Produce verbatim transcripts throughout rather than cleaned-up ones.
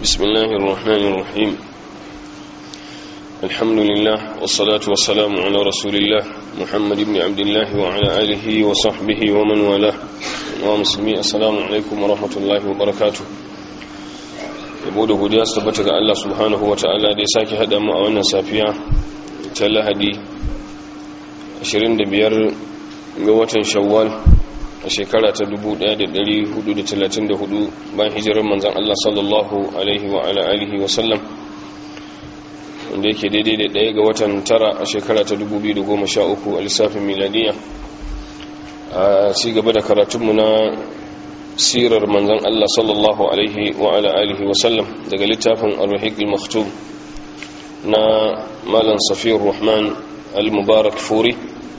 بسم الله الرحمن الرحيم الحمد لله والصلاة والسلام على رسول الله محمد بن عبد الله وعلى آله وصحبه ومن والاه ومسلمين. السلام عليكم ورحمة الله وبركاته. yabo da godiya su tabbata ga Allah subhanahu wata'ala da ya sake hada mu a wannan safiya ta Lahadi ashirin da biyar ga watan Shawwal a shekara ta dubu ɗaya da ɗari hudu da talatin da hudu bayan hijirar manzon Allah sallallahu alaihi wa ala alihi wa sallam, wanda yake daidai da ɗaya ga watan tara a shekara ta dubu biyu da goma sha uku a lissafin miladiya. A ci gaba da karatunmu na sirar manzon Allah sallallahu alaihi wa ala alihi wa sallam daga littafin Ar-Rahiq al-Maktum na Malam Safiyur Rahman al-Mubarak Furi.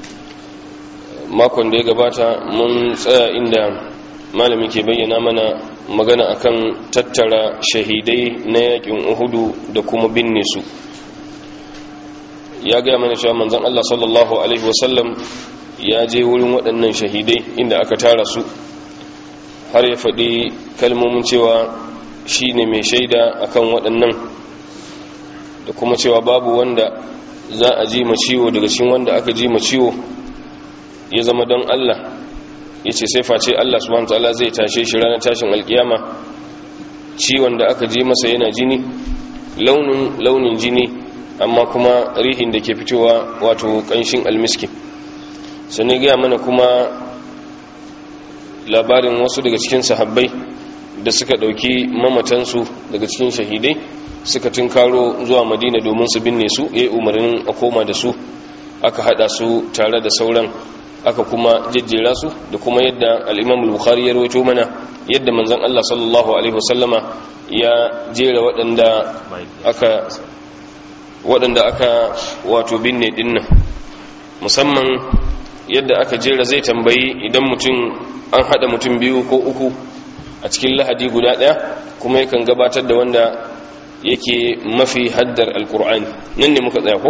Makon da ya gabata mun tsaya inda malami ke bayyana mana magana akan tattara shahidai na yakin Uhudu da kuma binne su. Ya ga mana cewa manzon Allah sallallahu alaihi wa sallam ya je wurin waɗannan shahidai inda aka tara su, har ya faɗi kalmomin cewa shi ne mai shaida akan waɗannan, da kuma cewa babu wanda za a ji ciwo daga cikin wanda aka ji ciwo ya zama don Allah, ya ce sai face Allah subhanahu wa ta'ala zai tashe shi ranar tashin alkiyama ciwon da aka ji masa yana jini, launin launin jini, amma kuma rihin da ke fitowa wato ƙanshin almiski. sannan gaya mana kuma labarin wasu daga cikin sahabbai da suka ɗauki mamatansu daga cikin shahidai suka tunkaro zuwa Madina domin su binne su, ya yi umarnin a koma da su, aka hada su tare da sauran, aka kuma jejjera su, da kuma yadda al-Imam al-Bukhari ya rawaito mana yadda manzon Allah sallallahu alaihi wasallama ya jera waɗanda aka waɗanda aka wato binne dinnan, musamman yadda aka jera. Zai tambayi idan mutum an hada mutum biyu ko uku a cikin lahadi guda daya, kuma yakan gabatar da wanda yake mafi haddar alkur'ani. nan ne muka tsaya ko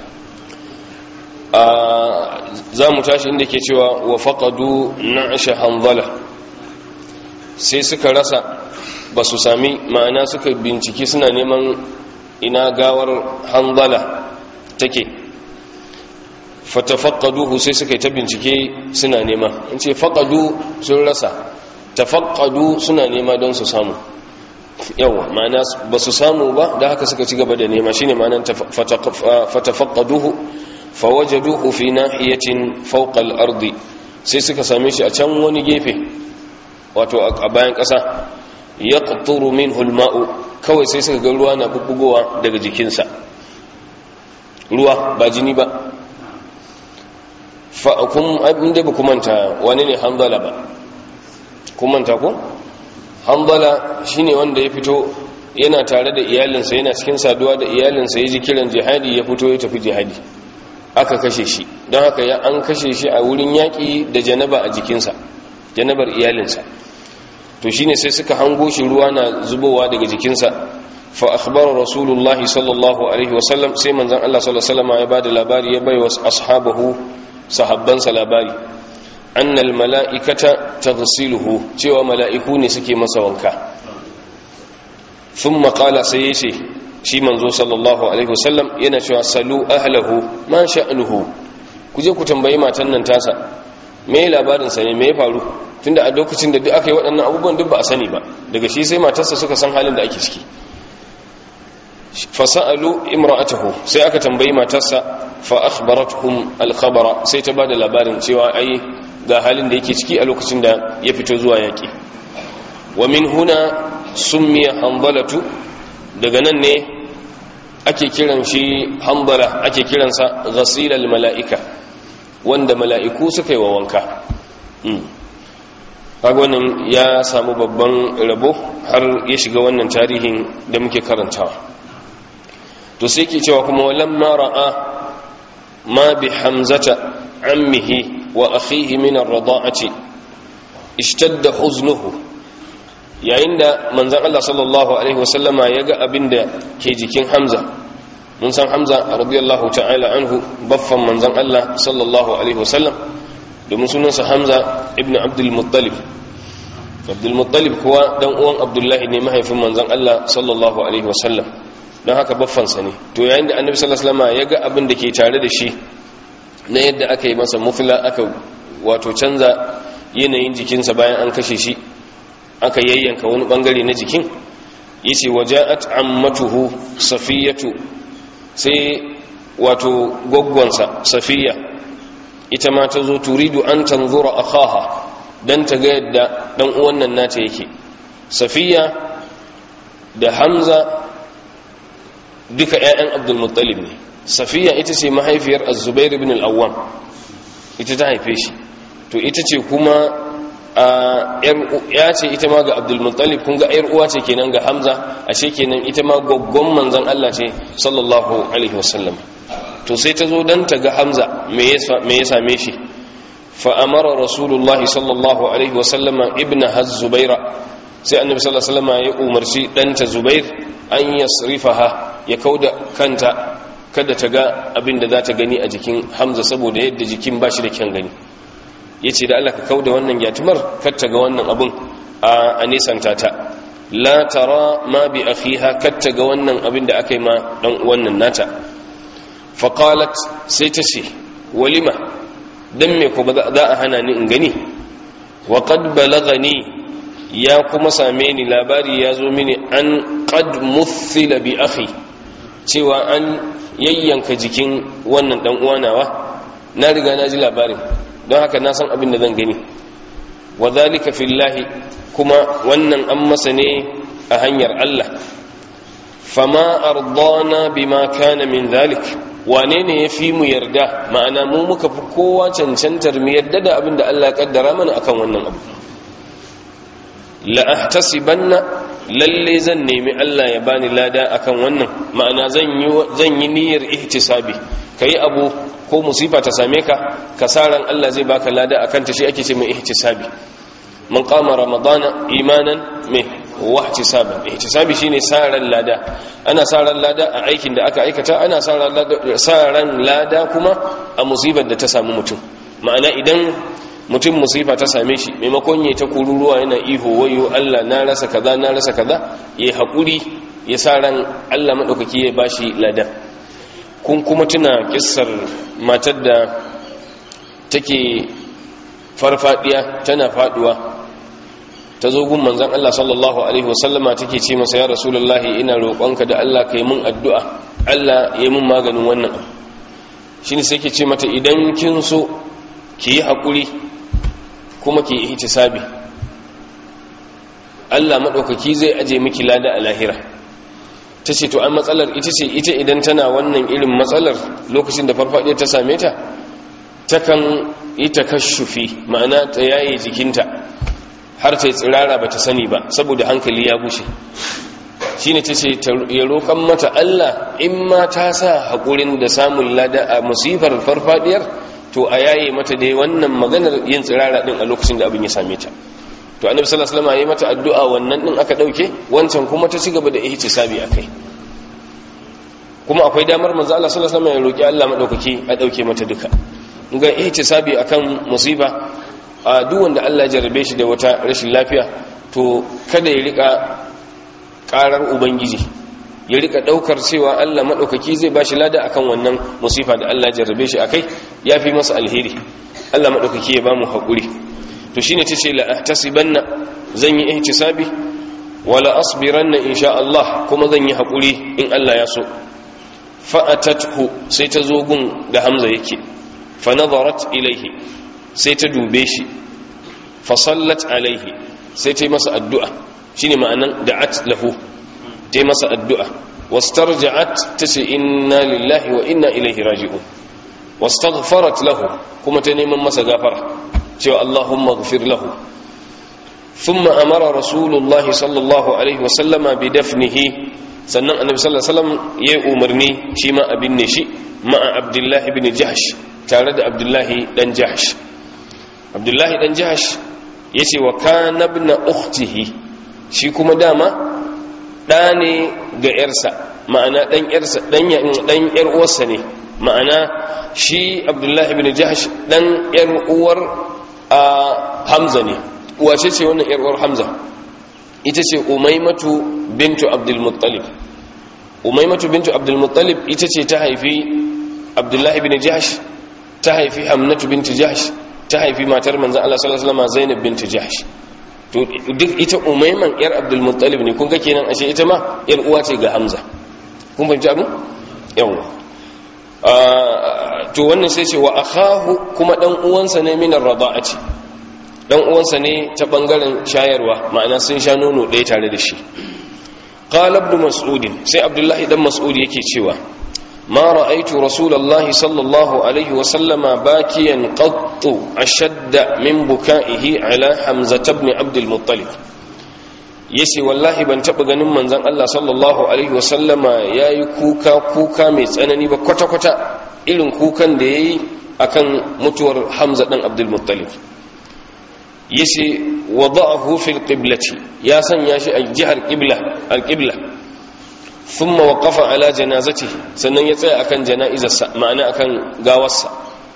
a za mu tashi inda ke cewa wa faqadu na'sha hanzala, sai suka rasa, ba su sami, ma'ana suka binciki suna neman ina gawar hanzala take. fatafaqaduhu, sai suka yi ta bincike suna nema. in ce faqadu sun rasa, tafaqadu suna nema don su samu. yawa ma'ana ba su samu ba, da haka suka ci gaba da nema, shine ma'anar fatafaqaduhu fawajaduhu fi nahiyatin fawqa al-ardi, sai suka same shi a can wani gefe, wato a bayan ƙasa. yaqturu minhu al-ma'u, kawai sai suka ga ruwa na bubbugowa daga jikinsa, ruwa ba jini ba. fa'akun abinda ba kumanta wani ne hanzala ba, kumanta ko? hanzala shi ne wanda ya fito yana tare da iyalinsa, yana cikin saduwa da iyalinsa, ya ji kiran jihadi ya fito ya tafi jihadi, aka kashe shi. don haka ya an kashe shi a wurin yaƙi da janaba a jikinsa, janabar iyalinsa. to shine sai suka hango shi ruwa na zubowa daga jikinsa. fa akhbara rasulullahi sallallahu alaihi wasallam, sai manzon Allah sallallahu alaihi wasallam ya bada labari, ya bai wa ashabahu, sahabbansa labari, annal mala'ikata taghsiluhu, cewa mala'iku ne suke masa wanka. thumma qala, sai yace shi manzo sallallahu alaihi wasallam yana cewa salu ahlahu ma sha'nuhu, ku je ku tambayi matan nan tasa me labarin sa ne, me ya faru, tunda a lokacin da duk aka yi waɗannan abubuwan duk ba a sani ba, daga shi sai matarsa suka san halin da ake ciki. fasa'alu imra'atahu, sai aka tambayi matarsa, fa akhbaratuhum al-khabara, sai ta bada labarin cewa ai ga halin da yake ciki a lokacin da ya fito zuwa yaki. wa min huna summiya hanzalatu, daga nan ne ake kiran shi hanzala, ake kiransa ghasil al-mala'ika, wanda mala'iku suka yi wa wanka. kaga wannan ya samu babban rabo har ya shiga wannan tarihin da muke karantawa. to sai ke cewa kuma walamma ra'a ma bi hamzata ammihi wa akhihi min ar-rada'ati ishtadda huznuhu, yayin da manzon Allah sallallahu alaihi wasallama ya ga abinda ke jikin Hamza. mun san Hamza radiyallahu ta'ala anhu baffan manzon Allah sallallahu alaihi wasallam, domin sunansa Hamza ibn Abdul Muttalib. Abdul Muttalib kuwa dan uwan Abdullahi ne mahaifin manzon Allah sallallahu alaihi wasallam don haka baffansa ne. To yayin da annabi sallallahu alaihi wasallam ya ga abin da ke tare da shi na yadda aka yi masa mufla, aka wato canza yanayin jikinsa bayan an kashe shi, aka yayyanka wani bangare na jikin, yace waja'at ammatuhu safiyatu, sai wato gwaggwansa safiya ita ma ta zo, turidu an tanzura akhaha, dan ta ga yadda dan uwan nan nata yake. Safiya da Hamza duka ƴaƴan Abdul Muttalib ne. Safiya ita ce mahaifiyar Az-Zubair ibn al-Awwam, ita ta haife shi. To ita ce kuma ya ce ita ma ga Abdul Muttalib, kun ga ƴar uwa ce kenan ga Hamza, ashe kenan ita ma goggon manzon Allah ce sallallahu alaihi wasallam. To sai ta zo dan ta ga Hamza me ya me ya same shi. fa amara rasulullahi sallallahu alaihi wasallama ibnaha Az-Zubaira, sai annabi sallallahu alaihi wasallama ya umarci danta Zubair an yasrifaha, ya kauda kanta kada ta ga abin da za ta gani a jikin Hamza saboda yadda jikin ba shi da kyan gani. Ya ce da Allah ka kauda wannan yatimar kar ta ga wannan abin a nesanta ta. La tara ma bi akhiha, kar ta ga wannan abin da aka yi ma dan wannan nata. Faqalat, sai ta ce walima, dan me ko ba za a hana ni in gani. Wa qad balagani, ya kuma same ni labari ya zo mini an qad muthila bi akhi, cewa an yayyanka jikin wannan dan uwa nawa, na riga na ji labarin, don haka na san abin da zan gani. Wa dhalika fillahi, kuma wannan an masa ne a hanyar Allah. Fama ardana bima kana min dhalik, wane ne ya fi mu yarda, ma'ana mu muka fi kowa cancantar mu yarda da abin da Allah ya kaddara mana akan wannan abu. La ahtasibanna, lalle zan nemi Allah ya bani lada akan wannan, ma'ana zan yi zan yi niyyar ihtisabi. Kai abu ko musifa ta same ka, ka saran Allah zai baka lada akan ta, shi ake ce mai ihtisabi. Man qama ramadana imanan me wa ihtisaban, ihtisabi shine saran lada. Ana saran lada a aikin da aka aikata, ana saran lada saran lada kuma a musibar da ta samu mutum. Ma'ana idan mutum musifa ta same shi, maimakon ya ta kururuwa yana iho wayo Allah na rasa kaza na rasa kaza, ya haƙuri ya sa ran Allah maɗaukaki ya bashi lada. Kun kuma tuna kissar matar da take farfadiya tana faduwa, ta zo gun manzon Allah sallallahu alaihi wasallama take ce masa, ya rasulullahi ina roƙonka da Allah kai mun addu'a, Allah ya mun maganin wannan abu. Shine sai ke ce mata, idan kin so ki yi haƙuri kuma ki yi ihtisabi, Allah maɗaukaki zai aje miki lada a lahira. Ta ce to an matsalar ita ce, ita idan tana wannan irin matsalar lokacin da farfaɗiya ta same ta, takan yi takashufi, ma'ana ta yaye jikinta har ta yi tsirara ba ta sani ba saboda hankali ya bushe. Shi ne ta ce ya roƙon mata Allah in ma ta sa haƙurin da samun lada a musifar farfaɗiyar, to a yaye mata dai wannan maganar yin tsirara din a lokacin da abin ya same ta. To annabi sallallahu alaihi wasallam ya yi mata addu'a, wannan din aka dauke, wancan kuma ta ci gaba da ihtisabi akai. Kuma akwai damar manzo Allah sallallahu alaihi wasallam ya roki Allah madaukaki a dauke mata duka. Ga ihtisabi akan musiba, a duk wanda Allah ya jarrabe shi da wata rashin lafiya, to kada ya rika karar ubangiji, ya rika daukar cewa Allah madaukaki zai bashi lada akan wannan musifa da Allah ya jarrabe shi akai, yafi masa alheri. Allah madaukaki ya bamu hakuri. To shine tace la ahtasibanna, zan yi ihtisabi, wala asbiranna insha Allah, kuma zan yi hakuri in Allah ya so. Fa atathu, sai ta zo gun da Hamza yake, fa nadarat ilaihi, sai ta dube shi, fa sallat alaihi, sai ta yi masa addu'a, shine ma'anan da'at lahu, ta yi masa addu'a. Wastarja'at, tace inna lillahi wa inna ilaihi raji'un. Wastaghfarat lahu, kuma ta neman masa gafara, cewa Allahumma ghfir lahu. Thumma amara Rasulullah sallallahu alaihi wa sallama bi dafnihi, sannan annabi sallallahu alaihi wasallam ya umarni shi ma abin ne shi ma'a Abdullah ibn Jahsh, tare da Abdullah dan Jahsh. Abdullah dan Jahsh yace wa kana ibn ukhtihi, shi kuma dama da ne ga yarsa, ma'ana dan yarsa dan dan yar uwarsa ne, ma'ana shi Abdullah ibn Jahsh dan yar uwar a Hamza ne, wace ce wannan yar uwar Hamza ita ce Umaymatu bintu Abdul Muttalib Umaymatu bintu Abdul Muttalib ita ce ta haifi Abdullah ibn Jahsh ta haifi Hamnatu bintu Jahsh ta haifi matar manzon Allah sallallahu alaihi wasallam Zainab bintu Jahsh to duk ita Umayman yar Abdul Muttalib ne kun ga kenan ashe ita ma yar uwa ce ga Hamza kun fahimci abin yawa to wannan sai ce wa akhahu kuma dan uwansa ne min ar-rada'ati dan uwansa ne ta bangaren shayarwa ma'ana sun sha nono ɗaya tare da shi qala ibn mas'ud sai abdullahi dan mas'ud yake cewa ma ra'aytu rasulullahi sallallahu alaihi wa sallama bakiyan qattu ashadda min buka'ihi ala hamza ibn abdul muttalib yace wallahi ban taba ganin manzon Allah sallallahu alaihi wa sallama yayi kuka kuka mai tsanani ba kwata kwata irin kukan da yayi akan mutuwar hamza dan abdul muttalib yace wada'ahu fil qiblati ya sanya shi a jihar qibla al-qibla thumma waqafa ala janazatihi sannan ya tsaya akan jana'izarsa ma'ana akan gawarsa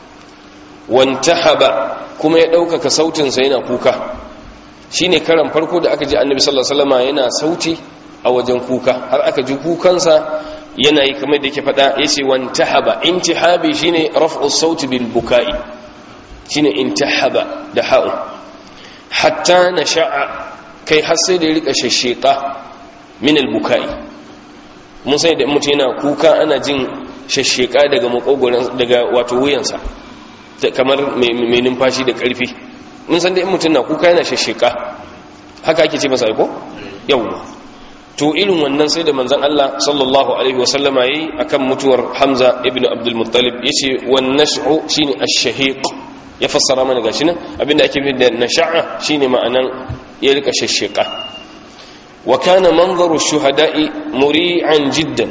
wantahaba kuma ya ɗaukaka sautin sa yana kuka shine karan farko da aka ji annabi sallallahu alaihi wasallam yana sauti a wajen kuka har aka ji kukansa yana yi kamar da yake faɗa yace wantahaba intihabi shine raf'u sauti bil buka'i shine intahaba da ha'u hatta na sha'a kai har sai da ya rika shasheka min albukai mun sai da mutum yana kuka ana jin shasheka daga makogoran daga wato wuyansa kamar mai numfashi da karfi mun san da in mutum na kuka yana shasheka haka ake ce masa aiko yawa to irin wannan sai da manzon Allah sallallahu alaihi wasallama yayi akan mutuwar Hamza ibn Abdul Muttalib yace wan nash'u shine ash-shahiq ya fassara mana gashi nan abinda ake nufi da nasha'a shine ma'anan ya rika shashshika wa kana manzaru shuhada'i muri'an jiddan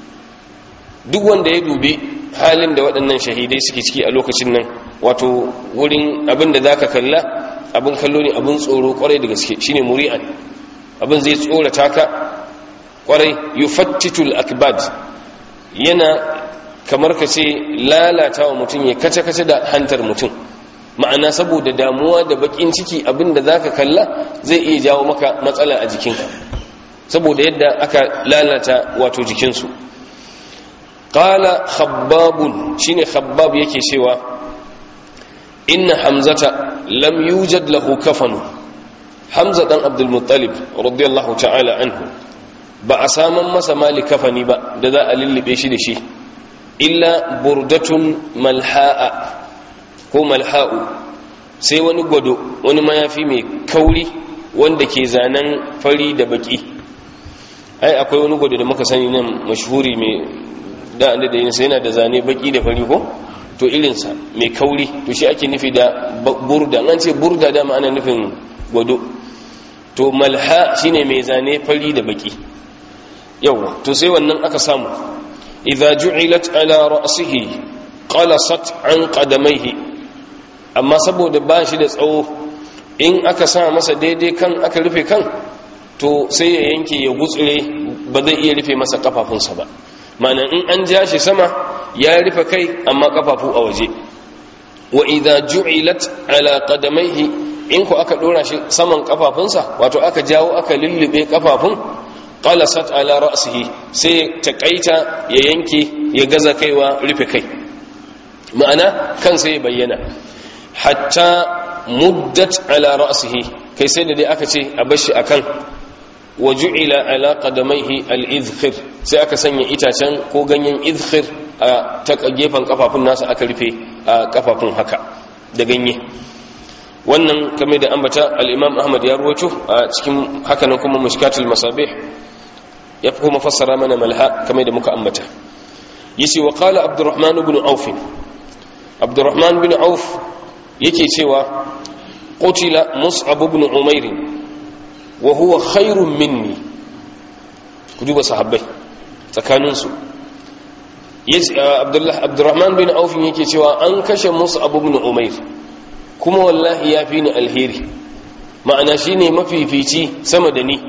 duk wanda ya dubi halin da waɗannan shahidai suke ciki a lokacin nan wato wurin abinda zaka kalla abin kallo ne abin tsoro kwarai da gaske shine muri'an abin zai tsorata ka kwarai yufattitul akbad yana kamar ka ce lalata wa mutum ya kace-kace da hantar mutum ma'ana saboda damuwa da bakin ciki abinda zaka kalla zai iya jawo maka matsala a jikinka saboda yadda aka lalata wato jikinsu qala khabbabun shine khabbab yake cewa inna hamzata lam yujad lahu kafanu hamza dan abdul muttalib radiyallahu ta'ala anhu ba a saman masa mali kafani ba da za a lullube shi da shi illa burdatun malha'a ko malha'u sai wani gwado wani mayafi mai kauri wanda ke zanen fari da baki ai akwai wani gwado da muka sani nan mashhuri mai da da yin sai yana da zane baki da fari ko to irinsa mai kauri to shi ake nufi da burda an ce burda da ma'ana nufin gwado to malha shine mai zane fari da baki yawa to sai wannan aka samu idza ju'ilat ala ra'sihi qalasat an qadamayhi amma saboda ba shi da tsawo in aka sa masa daidai kan aka rufe kan to sai ya yanke ya gutsure ba zai iya rufe masa kafafunsa ba ma'ana in an ja shi sama ya rufe kai amma kafafu a waje wa idza ju'ilat ala qadamayhi in ko aka dora shi saman kafafunsa wato aka jawo aka lullube kafafun qalasat ala ra'sihi sai ta kaita ya yanke ya gaza kaiwa rufe kai ma'ana kan sai ya bayyana hatta muddat ala ra'sihi kai sai da dai aka ce a bashi akan waju'ila ala qadamayhi al-idhkhir sai aka sanya itacen ko ganyen idhkhir a ta gefen kafafun nasa aka rufe a kafafun haka da ganye wannan kamar da ambata al-imam ahmad ya ruwaito a cikin hakanan kuma mushkatul masabih ya kuma fassara mana malha kamar da muka ambata yace wa qala abdurrahman ibn auf abdurrahman ibn auf yake cewa qutila mus'ab ibn umair wa huwa khairun minni ku duba sahabbai tsakanin su yace abdullah abdurrahman bin auf yake cewa an kashe mus'ab ibn umair kuma wallahi yafi ni alheri ma'ana shine mafifici sama da ni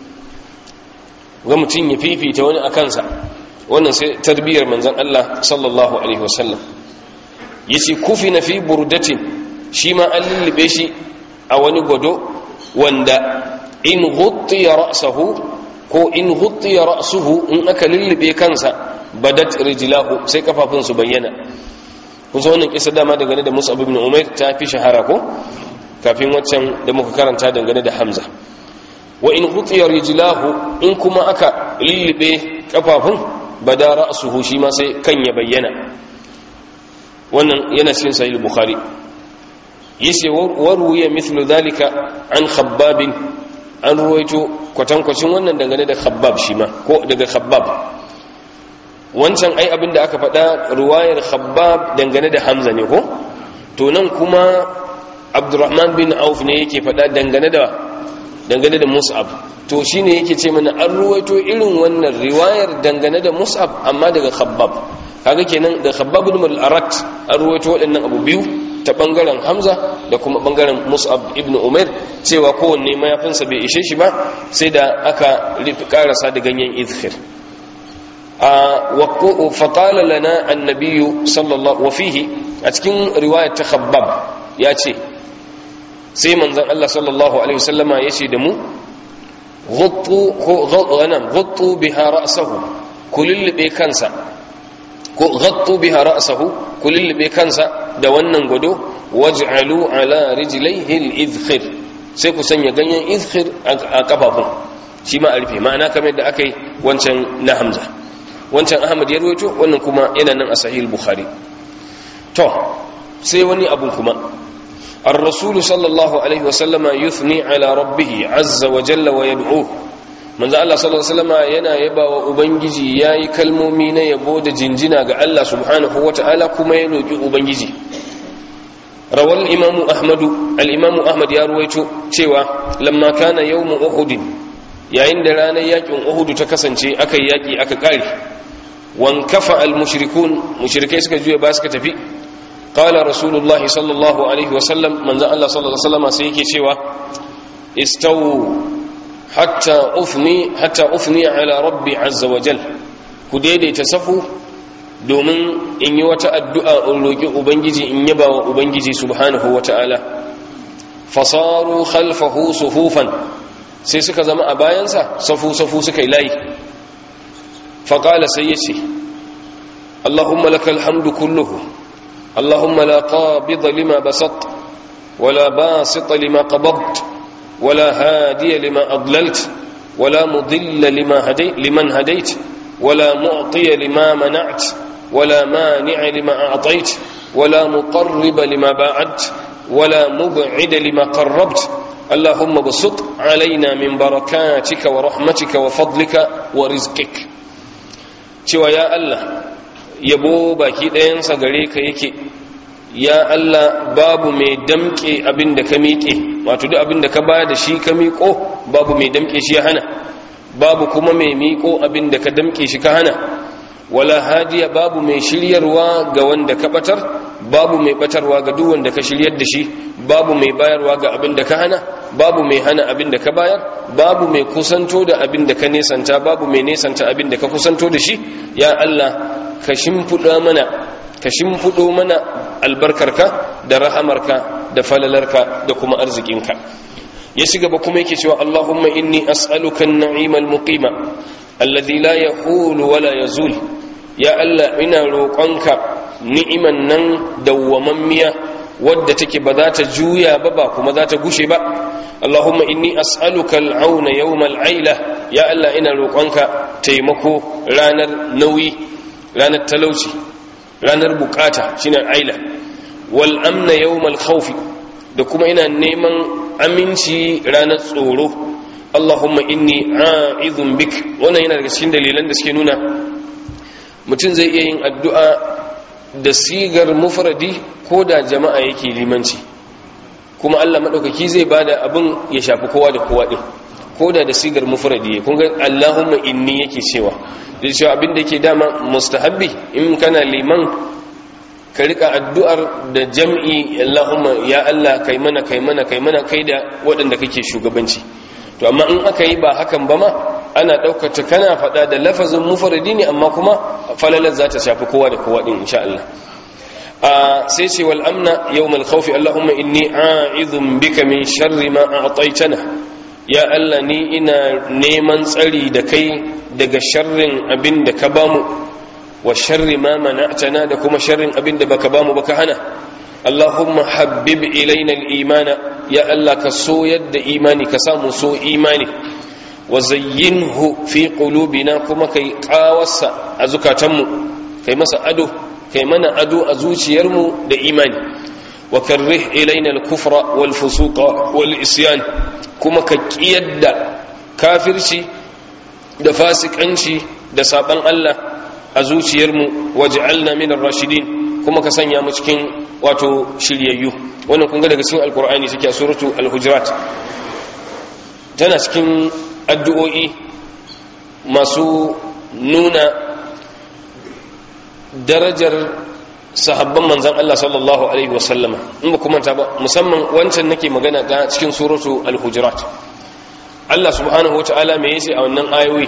ga mutun ya fifita wani akan sa wannan sai tarbiyar manzon Allah sallallahu alaihi wasallam yace kufina fi burdatin shi ma an lullube shi a wani gwado wanda in ghuttiya ra'sahu ko in ghuttiya ra'suhu in aka lullube kansa badat rijlahu sai kafafun su bayyana. kun san wannan kisa dama dangane da Mus'ab ibn Umair ta fi shahara ko kafin waccan da muka karanta dangane da Hamza. wa in ghutiya rijlahu in kuma aka lullube kafafun bada ra'suhu shi ma sai kan ya bayyana. wannan yana cikin sahih bukhari. yace waruya mithlu dhalika an khabbab an ruwaito kwatankwacin wannan dangane da khabbab shi ma ko daga khabbab. wancan ai abinda aka faɗa ruwayar khabbab dangane da Hamza ne ko to nan kuma Abdurrahman bin Auf ne yake faɗa dangane da dangane da Mus'ab. to shine yake ce mana an ruwaito irin wannan riwayar dangane da Mus'ab amma daga Khabbab. kaga kenan da Khabbab ibn al-Arat an ruwaito waɗannan abu biyu ta bangaren Hamza da kuma bangaren Mus'ab ibn Umair cewa kowanne mayafinsa bai ishe shi ba sai da aka karasa da ganyen izhir. a faqala lana an-nabiy sallallahu wa fihi a cikin riwayar ta Khabbab ya ce sai manzon Allah sallallahu alaihi wasallama yace da mu ghuttu ghanam ghuttu biha ra'sahu kulilbe kansa ko ghattu biha ra'sahu kulilbe kansa da wannan gado waj'alu ala rijlaihi al-idkhir sai ku sanya ganyen idkhir a kafafun shi ma a rufe ma'ana kamar da akai wancan na Hamza. wancan Ahmad ya rawaito wannan kuma yana nan a sahih al-Bukhari. to sai wani abun kuma الرسول صلى الله عليه وسلم يثني على ربه عز وجل ويدعوه manzo Allah sallallahu alaihi wasallam yana yabawa ubangiji yayi kalmomi na yabo da jinjina ga Allah subhanahu wataala kuma ya roki ubangiji. rawal imamu ahmad al-imamu ahmad ya ruwaito cewa lamma kana yawm uhud yayin da ranar yakin uhud ta kasance akai yaki aka kare wan kafa al-mushrikun mushrikai suka juya ba suka tafi. قال رسول الله صلى الله عليه وسلم من ذا الله صلى الله عليه وسلم سيكي شوى استووا حتى أثني حتى أثني على ربي عز وجل كديدي تسفوا دومن إن يوتا الدعاء اللوكي أبنجي إن يبا أبنجي سبحانه وتعالى فصاروا خلفه صفوفا سيسك زماء باينسا صفو صفو سكي لاي فقال سيسي اللهم لك الحمد كله اللهم لا قابض لما بسطت ولا باسط لما قبضت ولا هادي لما أضللت ولا مضل لما هديت لمن هديت ولا معطي لما منعت ولا مانع لما أعطيت ولا مقرب لما باعدت ولا مبعد لما قربت اللهم بسط علينا من بركاتك ورحمتك وفضلك ورزقك. شوى يا الله yabo baki ɗayansa gare ka yake ya Allah babu mai damƙe abin da ka miƙe wato duk abin da ka ba da shi ka miƙo babu mai damƙe shi ya hana babu kuma mai miƙo abin da ka damƙe shi ka hana wala hadiya babu mai shiryarwa ga wanda ka batar babu mai batarwa ga duk wanda ka shiryar da shi babu mai bayarwa ga abin da ka hana babu mai hana abin da ka bayar babu mai kusanto da abin da ka nesanta babu mai nesanta abin da ka kusanto da shi ya Allah ka shimfiɗa mana ka shimfiɗo mana albarkarka da rahamarka da falalarka da kuma arzikinka. ya ci gaba kuma yake cewa Allahumma inni as'aluka an-na'ima al-muqima alladhi la yahulu wa la yazul ya Allah ina roƙonka ni'iman nan dawwamammiya wadda take ba za ta juya ba ba kuma za ta gushe ba. Allahumma inni as'aluka al-auna yawm al-aila ya Allah ina roƙonka taimako ranar nauyi ranar talauci ranar bukata shine aila wal amna yawmal khawf da kuma ina neman aminci ranar tsoro. Allahumma inni a'idhun bik wannan yana daga cikin dalilan da suke nuna mutum zai iya yin addu'a da sigar mufradi ko da jama'a yake limanci kuma Allah madaukaki zai bada abin ya shafi kowa da kowa din ko da da sigar mufradi kun ga Allahumma inni yake cewa da cewa abin da yake dama mustahabbi in kana liman ka rika addu'ar da jam'i Allahumma ya Allah kai mana kai mana kai mana kai da waɗanda kake shugabanci. to amma in aka yi ba hakan ba ma ana ɗaukar ta kana faɗa da lafazin mufradi ne amma kuma falalar za ta shafi kowa da kowa din insha Allah. sai ce wal amna yawmal khawfi allahumma inni a'idhum bika min sharri ma a'taytana ya Allah ni ina neman tsari da kai daga sharrin abin da ka bamu wa sharri ma mana'tana da kuma sharrin abin da baka bamu baka hana allahumma habbib ilaina al-imana ya Allah ka so yadda imani ka samu so imani wa zayyinhu fi qulubina kuma kai qawarsa a zukatanmu kai masa ado kai mana ado a zuciyarmu da imani wa karrih ilaina al-kufra wal fusuqa wal isyan kuma ka kiyadda kafirci da fasikanci da saban Allah a zuciyarmu waj'alna min ar-rashidin kuma ka sanya mu cikin wato shiryayyu wannan kun ga daga cikin alqur'ani take a suratu al-hujurat tana cikin addu'o'i masu nuna darajar sahabban manzan Allah sallallahu alaihi wasallama in ba kuma ta ba musamman wancan nake magana ga cikin suratu al-hujurat Allah subhanahu wataala me yace a wannan ayoyi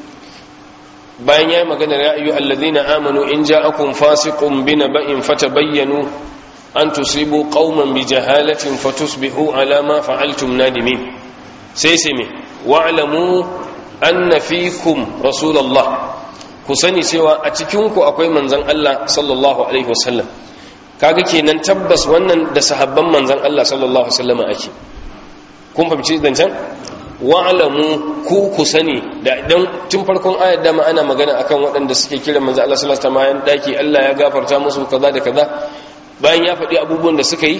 bayan yayi magana ya ayu alladhina amanu in ja'akum fasiqun binaba'in fatabayyanu an tusibu qauman bijahalatin fatusbihu ala ma fa'altum nadimin sai sai me wa'lamu anna fikum rasulullah ku sani cewa a cikinku akwai manzan Allah sallallahu alaihi wasallam kaga kenan tabbas wannan da sahabban manzan Allah sallallahu alaihi wasallam ake kun fahimci zancen wa'lamu ku ku sani da dan tun farkon ayar da ma ana magana akan waɗanda suke kira manzan Allah sallallahu alaihi wasallam daki Allah ya gafarta musu kaza da kaza bayan ya faɗi abubuwan da suka yi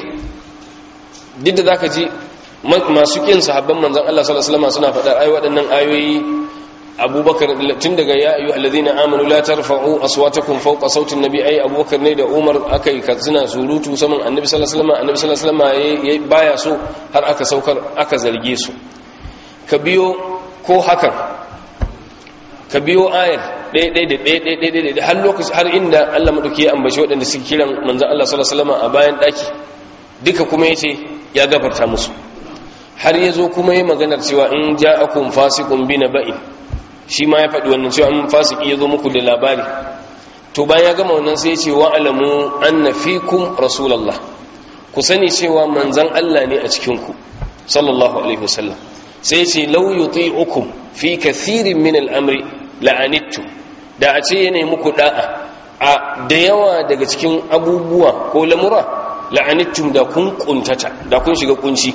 duk da zaka ji masu kin sahabban manzan Allah sallallahu alaihi wasallam suna faɗa ai waɗannan ayoyi abubakar tun daga ya ayu alladhina amanu la tarfa'u aswatakum fawqa sautin nabi ai abubakar ne da umar akai suna surutu saman annabi sallallahu alaihi wasallam annabi sallallahu alaihi wasallam baya so har aka saukar aka zarge su ka biyo ko hakan ka biyo ayar ɗaya ɗaya da ɗaya ɗaya ɗaya da har lokaci har inda Allah madauki ya ambaci waɗanda suke kiran manzon Allah sallallahu alaihi wasallam a bayan daki duka kuma yace ya gafarta musu har yazo kuma yayi maganar cewa in ja'akum fasiqun binaba'in shi ma ya faɗi wannan cewa an fasiki ya zo muku da labari to bayan ya gama wannan sai ya ce wa'alamu anna fikum rasulullah ku sani cewa manzon Allah ne a cikin ku sallallahu alaihi wasallam sai ya ce law yuti'ukum fi kathirin min al-amri la'anittum da a ce yana muku da'a a da yawa daga cikin abubuwa ko lamura la'anittum da kun kuntata da kun shiga kunci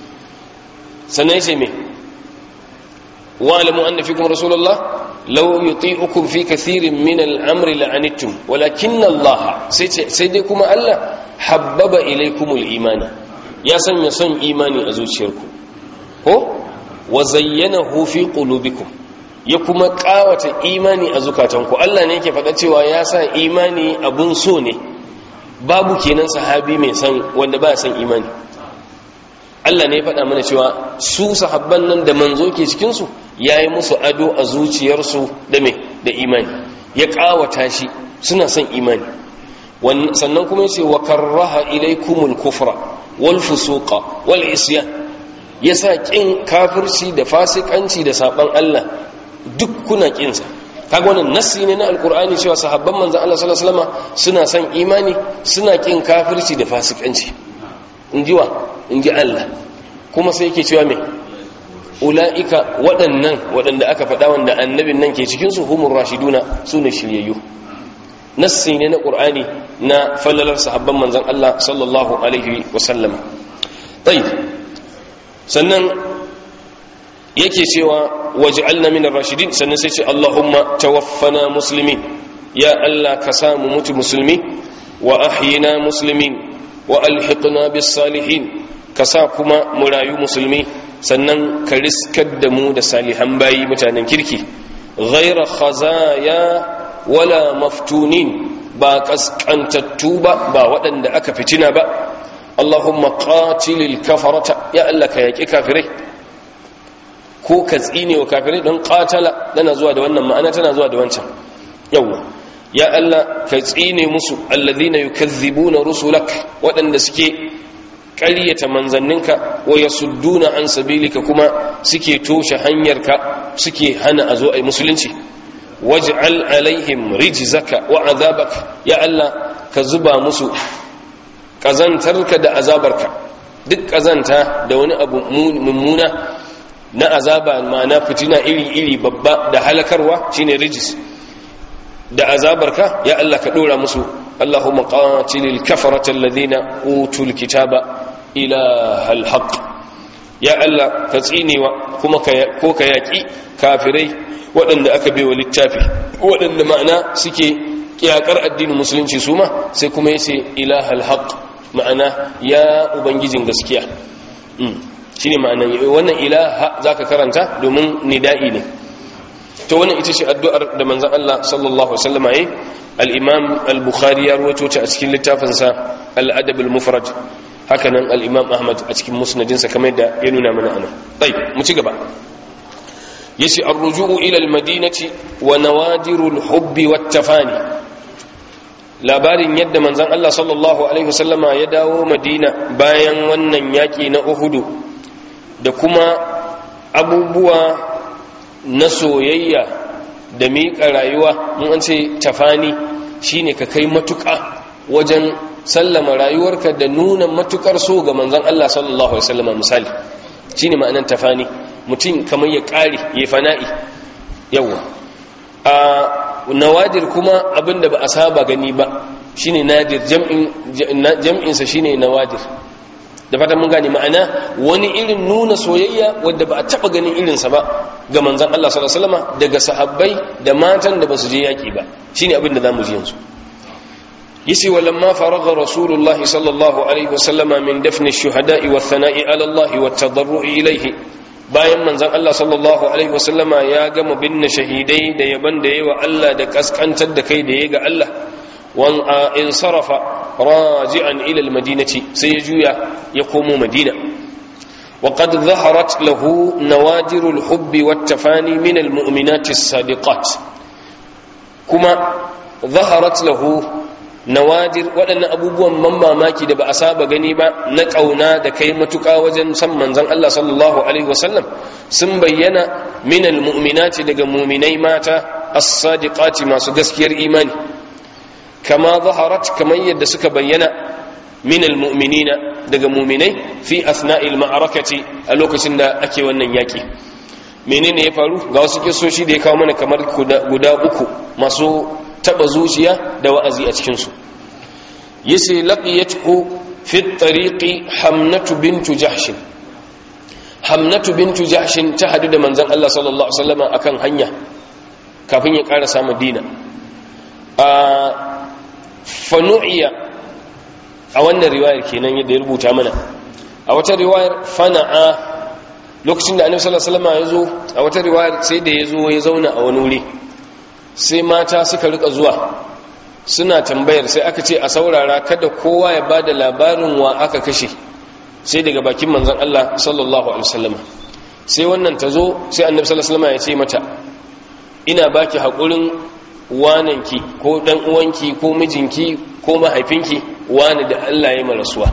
sannan ya ce me واعلموا أن فيكم رسول الله لو يطيعكم في كثير من الأمر لعنتم ولكن الله سيدكم ألا حبب إليكم الإيمان يا سن يسن إيماني أزوجيركم هو وزينه في قلوبكم يكم قاوة إيماني أزوكاتنكم ألا نيكي فقط ويا سن إيماني أبن سوني babu kenan sahabi mai san wanda ba san imani Allah ne ya faɗa mana cewa su sahabban nan da manzo ke cikinsu ya yi musu ado a zuciyarsu da me da imani ya ƙawata shi suna son imani sannan kuma yace wa karraha ilaykumul kufra wal fusuqa wal isyan yasa kin kafirci da fasikanci da saban Allah duk kuna kinsa kaga wannan nassi ne na alqur'ani cewa sahabban manzon Allah sallallahu alaihi wasallam suna son imani suna kin kafirci da fasikanci inji wa inji Allah kuma sai yake cewa me ula'ika waɗannan waɗanda aka faɗa wanda annabin nan ke cikinsu humur rashiduna su ne shiryayyu nassi ne na ƙur'ani na fallalar sahabban manzan Allah sallallahu alaihi wasallama tayyib sannan yake cewa waj'alna min ar-rashidin sannan sai ce Allahumma tawaffana muslimin ya Allah ka samu mutu musulmi wa ahyina muslimin wa alhiqna bis salihin ka sa kuma mu rayu musulmi sannan ka riskar da mu da salihan bayi mutanen kirki ghaira khazaya wala maftunin ba kaskantattu ba ba waɗanda aka fitina ba Allahumma qatilil kafarata ya Allah ka yaki kafirai ko ka tsine wa kafirai don qatala tana zuwa da wannan ma'ana tana zuwa da wancan yawa ya Allah ka tsine musu alladhina yukazzibuna rusulak waɗanda suke ƙaryata manzanninka wa yasudduna an sabilika kuma suke toshe hanyarka suke hana a zo ai musulunci waj'al alaihim rijzaka wa azabak ya Allah ka zuba musu kazantarka da azabarka duk kazanta da wani abu mummuna na azaba ma'ana fitina iri-iri babba da halakarwa shine rijis da azabarka ya Allah ka dora musu Allahumma qatilil kafarata alladhina utul kitaba ilahal haqq ya Allah ka tsinewa kuma ko ka yaki kafirai waɗanda aka baiwa littafi waɗanda ma'ana suke kiyakar addinin musulunci su ma sai kuma yace ilahal haqq ma'ana ya ubangijin gaskiya shine ma'anan wannan ilaha zaka karanta domin nida'i ne to wannan ita ce addu'ar da manzon Allah sallallahu alaihi wasallam yayi al-imam al-bukhari ya rawaito ta a cikin littafinsa al-adab al-mufrad hakanan al-imam ahmad a cikin musnadinsa kamar da ya nuna mana anan tayi mu ci gaba yace ar-ruju'u ila al-madinati wa nawadiru al-hubb wat-tafani labarin yadda manzon Allah sallallahu alaihi wasallama ya dawo madina bayan wannan yaki na uhudu da kuma abubuwa na soyayya da miƙa rayuwa mun an ce tafani shine ka kai matuƙa wajen sallama rayuwarka da nuna matuƙar so ga manzon Allah sallallahu alaihi wasallam misali shine ma'anar tafani mutum kamar ya ƙare ya fana'i yawa a nawadir kuma abinda ba a saba gani ba shine nadir jam'in jam'in sa shine nawadir da fatan mun gane ma'ana wani irin nuna soyayya wanda ba a taba ganin irinsa ba ga manzon Allah sallallahu alaihi wasallam daga sahabbai da matan da basu je yaki ba shine abin da zamu ji yanzu yace walamma faragha rasulullah sallallahu alaihi wasallam min dafni ash-shuhada'i wath-thana'i 'ala Allah wat-tadarru'i ilayhi bayan manzon Allah sallallahu alaihi wasallam ya gama binne shahidai da yaban da yayi wa Allah da kaskantar da kai da yayi ga Allah wan insarafa raji'an ila al-madinati sai juya ya komo madina wa qad dhaharat lahu nawadir al-hubb wat-tafani min al-mu'minat as-sadiqat kuma dhaharat lahu nawadir wadannan abubuwan mamaki da ba a saba gani ba na kauna da kai matuka wajen san manzon Allah sallallahu alaihi wasallam sun bayyana min al-mu'minat daga mu'minai mata as-sadiqat masu gaskiyar imani kama zaharat kamar yadda suka bayyana min almu'minina daga mu'minai fi asna'il ma'arakati a lokacin da ake wannan yaki menene ya faru ga wasu kissoshi da ya kawo mana kamar guda uku masu taba zuciya da wa'azi a cikin su yace laqiyatu fi at-tariqi hamnatu bintu jahsh hamnatu bintu jahsh ta hadu da manzon Allah sallallahu alaihi wasallam akan hanya kafin ya karasa Madina a fanu'iya a wannan riwayar kenan yadda ya rubuta mana a wata riwayar fana'a lokacin da annabi sallallahu alaihi wasallam ya zo a wata riwayar sai da ya zo ya zauna a wani wuri sai mata suka rika zuwa suna tambayar sai aka ce a saurara kada kowa ya bada labarin wa aka kashe sai daga bakin manzon Allah sallallahu alaihi wasallam sai wannan ta zo sai annabi sallallahu alaihi wasallam ya ce mata ina baki hakurin wananki ko dan uwanki ko mijinki ko mahaifinki wani da Allah ya marasuwa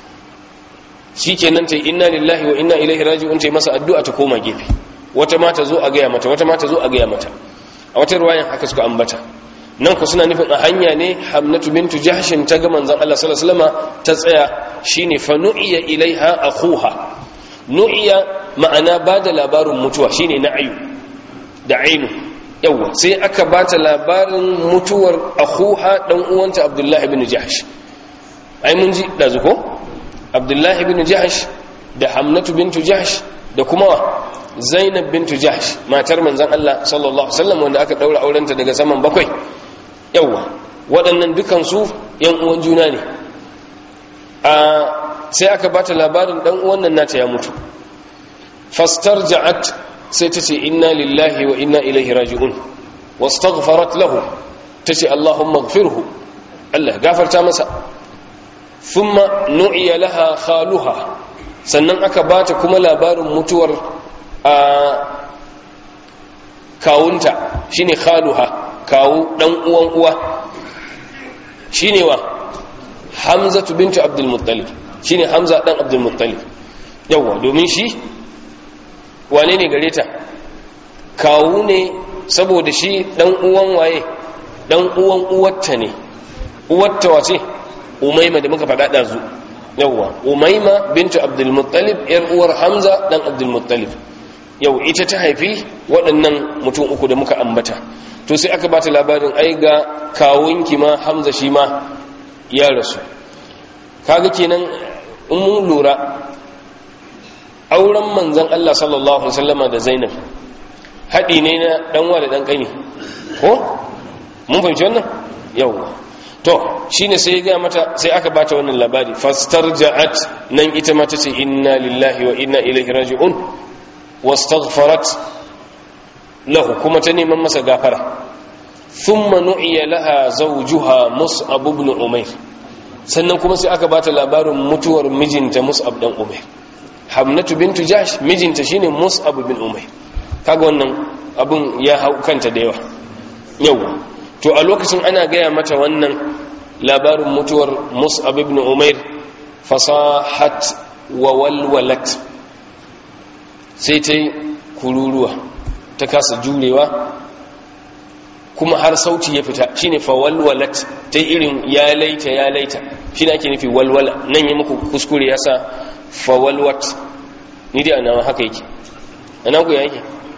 shikenan tai inna lillahi wa inna ilaihi raji'un tai masa addu'a ta koma gefe wata mata zo a ga mata wata mata zo a ga mata a wata riwayan haka suka ambata nan ku suna nufin a hanya ne Hamnatu bintu Jahshin ta ga manzon Allah sallallahu alaihi wasallam ta tsaya shine fa nu'iya ilaiha akhuha nu'iya ma'ana bada labarin mutuwa shine na'ayu da ainu yawa sai aka bata labarin mutuwar akhuha dan uwanta Abdullah ibn Jahsh ai mun ji dazu ko Abdullah ibn Jahsh da Hamnatu bintu Jahsh da kuma Zainab bintu Jahsh matar manzon Allah sallallahu alaihi wasallam wanda aka daura aurenta daga saman bakwai yawa waɗannan dukan su yan uwan juna ne a sai aka bata labarin dan uwan nan nata ya mutu fastarja'at sai ta ce inna lillahi wa inna ilaihi raji'un wastaghfarat lahu ta ce Allahumma ighfirhu Allah gafarta masa thumma nu'iya laha khaluha sannan aka bata kuma labarin mutuwar a kawunta shine khaluha kawu dan uwan uwa shine wa Hamza bintu Abdul Muttalib shine Hamza dan Abdul Muttalib yawa domin shi wane ne gare ta kawu ne saboda shi dan uwan waye dan uwan uwarta ne uwarta wace umayma da muka faɗa ɗazu yawwa umayma bintu abdul muttalib yar uwar hamza dan abdul muttalib yau ita ta haifi waɗannan mutum uku da muka ambata to sai aka bata labarin ai ga kawunki ma hamza shi ma ya rasu kaga kenan in mun lura auren manzon Allah sallallahu alaihi wasallama da Zainab haɗi ne na ɗanwa da ɗan ƙani ko mun fahimci wannan yawwa to shine sai ya ga mata sai aka bata wannan labari fastarja'at nan ita ma tace inna lillahi wa inna ilaihi raji'un wastaghfarat lahu kuma ta neman masa gafara thumma nu'iya laha zawjuha mus'ab ibn umayr sannan kuma sai aka bata labarin mutuwar mijinta mus'ab dan umayr hamnatu bintu jahsh mijinta shine mus'ab bin umayr kaga wannan abun ya hau kanta da yawa yau to a lokacin ana gaya mata wannan labarin mutuwar mus'ab ibn umayr fasahat wa walwalat sai ta yi kururuwa ta kasa jurewa kuma har sauti ya fita shine fa walwalat ta irin ya laita ya laita shine ake nufi walwala nan ya muku kuskure yasa fa walwat ni dai ana haka yake ana ku yake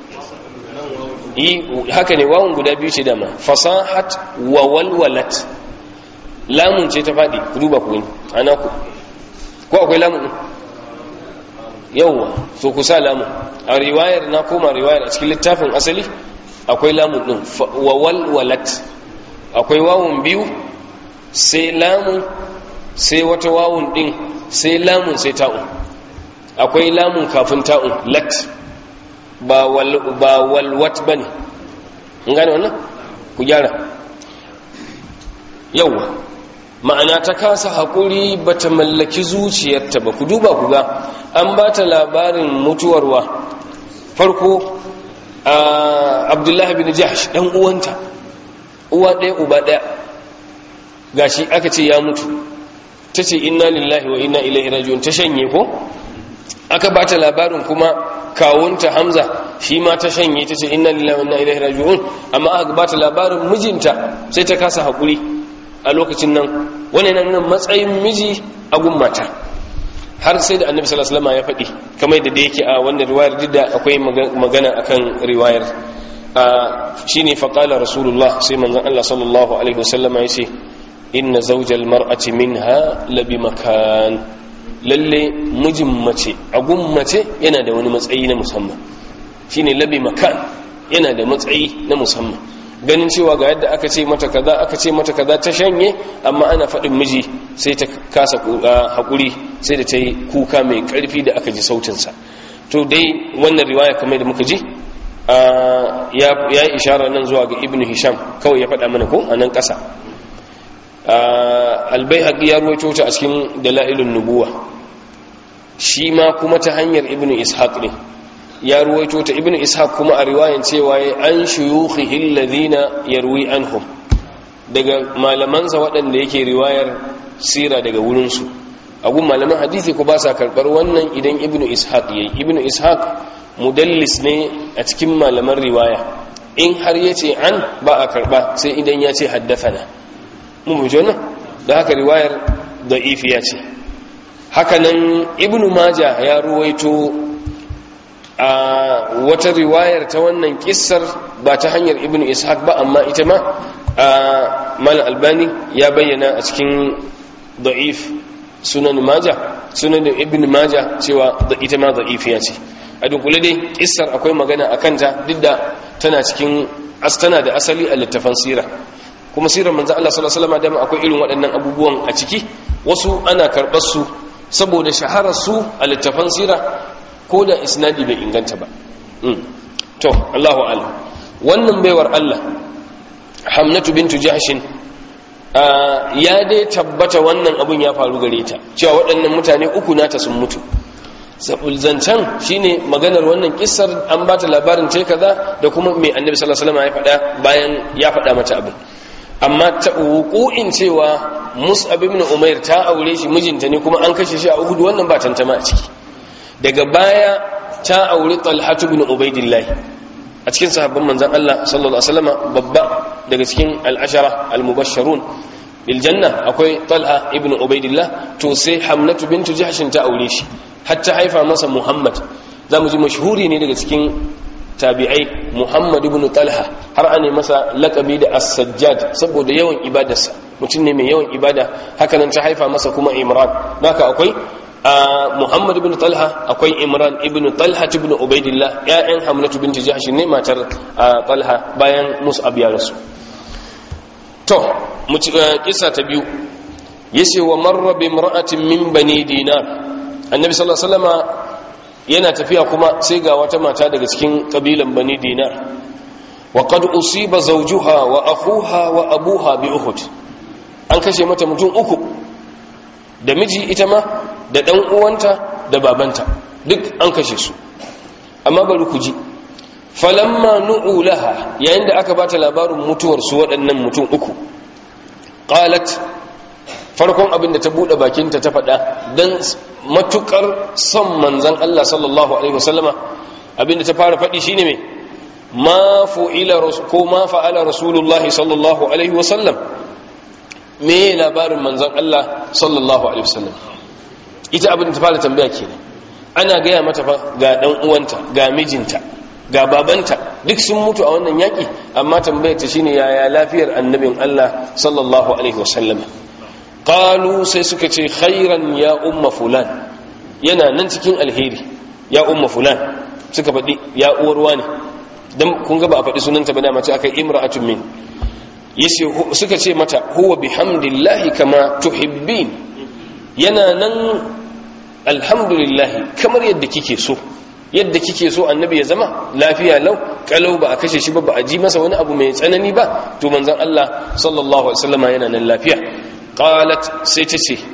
yi haka ne wawun guda biyu ce dama fasahat wa walwalat lamun ce ta fadi ku duba ku gani ana ku ko akwai lamun din yawwa so ku sa lamun a riwayar na koma riwayar a cikin littafin asali akwai lamun din wa walwalat akwai wawun biyu sai lamun sai wata wawun din sai lamun sai ta'un akwai lamun kafin ta'un lat ba wal ba walwat bane mun gane wannan ku gyara yawa ma'ana ta kasa hakuri bata mallaki zuciyarta ba ku duba ku ga an bata labarin mutuwarwa farko Abdullah bin Jahsh dan uwanta uwa ɗaya uba ɗaya gashi aka ce ya mutu tace inna lillahi wa inna ilaihi raji'un ta shanye ko aka bata labarin kuma kawunta Hamza shi ma ta shanye tace inna lillahi wa inna ilaihi raji'un amma aka bata labarin mijinta sai ta kasa hakuri a lokacin nan wannan yana nuna matsayin miji a gun mata har sai da annabi sallallahu alaihi wasallam ya faɗi kamar da yake a wannan riwayar duk da akwai magana akan riwayar shine fa qala rasulullah sai manzon Allah sallallahu alaihi wasallam ya ce inna zawjal mar'ati minha labi makan lalle mijin mace a gun mace yana da wani matsayi na musamman shine labi makan yana da matsayi na musamman ganin cewa ga yadda aka ce mata kaza aka ce mata kaza ta shanye amma ana faɗin miji sai ta kasa haƙuri sai da ta yi kuka mai ƙarfi da aka ji sautinsa to dai wannan riwaya kamar da muka ji ya yi ishara nan zuwa ga ibn hisham kawai ya faɗa mana ko a nan ƙasa albayhaqi ya ruwaito ta a cikin dalailun nubuwa shi ma kuma ta hanyar ibn ishaq ne ya ruwaito ta ibn ishaq kuma a riwayan cewa ya an shuyukhihi alladhina yarwi anhum daga malamansa waɗanda yake riwayar sira daga wurinsu agun malaman hadisi ko ba sa karɓar wannan idan ibn ishaq yayi ibn ishaq mudallis ne a cikin malaman riwaya in har yace an ba a karɓa sai idan ya ce haddathana mun bujo nan da haka riwayar da'ifiya ce haka nan ibn majah ya ruwaito a wata riwayar ta wannan kissar ba ta hanyar ibn ishaq ba amma ita ma mal albani ya bayyana a cikin da'if sunan majah sunan ibn majah cewa ita ma da'ifiya ce a dunkule dai kissar akwai magana akan ta duk da tana cikin tana da asali a littafan sira kuma sirar manzo Allah sallallahu alaihi wasallam da akwai irin waɗannan abubuwan a ciki wasu ana karɓar su saboda shaharar su a littafan sira ko da isnadi bai inganta ba to Allahu a'lam wannan baiwar Allah Hamnatu bintu Jahshin ya dai tabbata wannan abun ya faru gare ta cewa waɗannan mutane uku nata sun mutu sabul zancan shine maganar wannan kissar an ba ta labarin ce kaza da kuma mai annabi sallallahu alaihi wasallam ya faɗa bayan ya faɗa mata abin amma ta wuqu'in cewa Mus'ab ibn Umair ta aure shi mijinta ne kuma an kashe shi a Uhud wannan ba tantama a ciki daga baya ta auri Talhatu bin Ubaidillah a cikin sahabban manzon Allah sallallahu alaihi wasallam babba daga cikin al-ashara al-mubashsharun bil janna akwai Talha ibn Ubaidillah, to sai Hamnatu bintu Jahsh ta aure shi har ta haifa masa Muhammad. zamu ji mashhuri ne daga cikin tabi'ai Muhammad ibn Talha, har ane masa laqabi da As-Sajjad saboda yawan ibadarsa, mutum ne mai yawan ibada. Haka nan ta haifa masa kuma Imran. Haka akwai Muhammad ibn Talha, akwai Imran ibn Talha ibn Ubaidillah, ƴaƴan Hamnatu bintu Jahsh ne matar Talha bayan Mus'ab ya rasu. To mu ci kissa ta biyu, yace wa marra bi imra'atin min bani dinar. Annabi sallallahu alaihi wasallama yana tafiya kuma sai ga wata mata daga cikin kabilan bani dinar, wa qad usiba zawjuha wa akhuha wa abuha bi uhud. An kashe mata mutum uku, da miji ita ma da dan uwanta da babanta, duk an kashe su. Amma bari ku ji, falamma nu'u laha, yayin da aka bata labarin mutuwar su waɗannan mutum uku, qalat, farkon abin da ta bude bakinta ta faɗa dan matukar son manzon Allah sallallahu alaihi wasallama, abin da ta fara faɗi shine me ma fu'ila ko ma fa'ala rasulullahi sallallahu alaihi wasallam, me labarin manzon Allah sallallahu alaihi wasallam. Ita abin da ta fara tambaya kenan. Ana gaya mata fa ga dan uwanta, ga mijinta, ga babanta, duk sun mutu a wannan yaki, amma tambayar ta shine yaya lafiyar annabin Allah sallallahu alaihi wasallam. Qalu, sai suka ce khairan ya umma fulan, yana nan cikin alheri, ya umma fulan. Suka faɗi ya uwar wani, dan kun ga ba a faɗi sunanta ba, da mace akai imra'atun min. Yace suka ce mata huwa bihamdillahi kama tuhibbin, yana nan alhamdulillah kamar yadda kike so, yadda kike so annabi ya zama lafiya lau kalau, ba a kashe shi ba, ba a ji masa wani abu mai tsanani ba, to manzon Allah sallallahu alaihi wasallam yana nan lafiya. Qalat, sai ta ce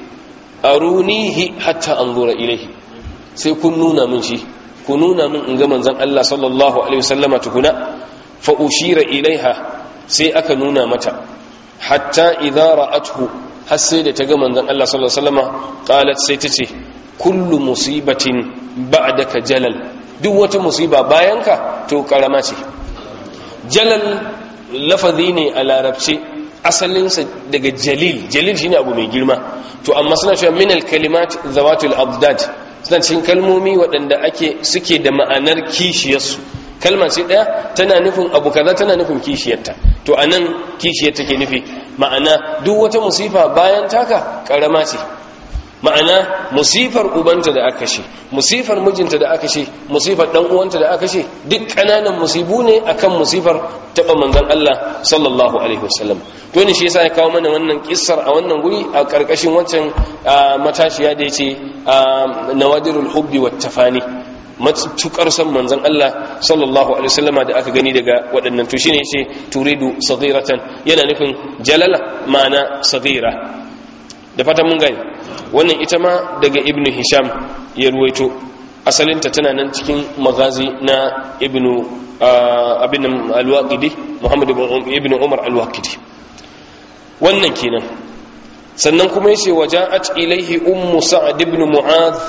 arunihi hatta anzura ilayhi, sai kun nuna min shi, ku nuna min in ga manzon Allah sallallahu alaihi wasallama tukuna. Fa ushira ilaiha, sai aka nuna mata, hatta idza ra'athu, har sai da ta ga manzon Allah sallallahu alaihi wasallama. Qalat, sai ta ce kullu musibatin ba'daka jalal, duk wata musiba bayanka to karama ce. Jalal lafazi ne a larabci, asalinsa daga jalil. Jalil shine abu mai girma, to amma suna cewa min al-kalimat zawatul abdad, suna cikin kalmomi waɗanda ake suke da ma'anar kishiyarsu. Kalma ce ɗaya tana nufin abu kaza, tana nufin kishiyarta, to anan kishiyar take nufi. Ma'ana duk wata musifa bayan taka karama ce. Ma'ana musifar ubanta da aka kashe, musifar mijinta da aka kashe, musifar dan uwanta da aka kashe, duk kananan musibu ne akan musifar taba manzon Allah sallallahu alaihi wasallam. To ne shi yasa ya kawo mana wannan kissar a wannan guri a karkashin wancan matashiya da yace nawadirul hubbi wat tafani, matukar san manzon Allah sallallahu alaihi wasallam da aka gani daga waɗannan. To shine yace turidu saghiratan, yana nufin jalala ma'ana saghira. Da fatan mun gani wannan ita ma daga ibn hisham ya ruwaito, asalinta tana nan cikin magazi na ibn abin al-waqidi, muhammad ibn umar al-waqidi. Wannan kenan. Sannan kuma yace waja'at ilaihi ummu sa'd ibn mu'adh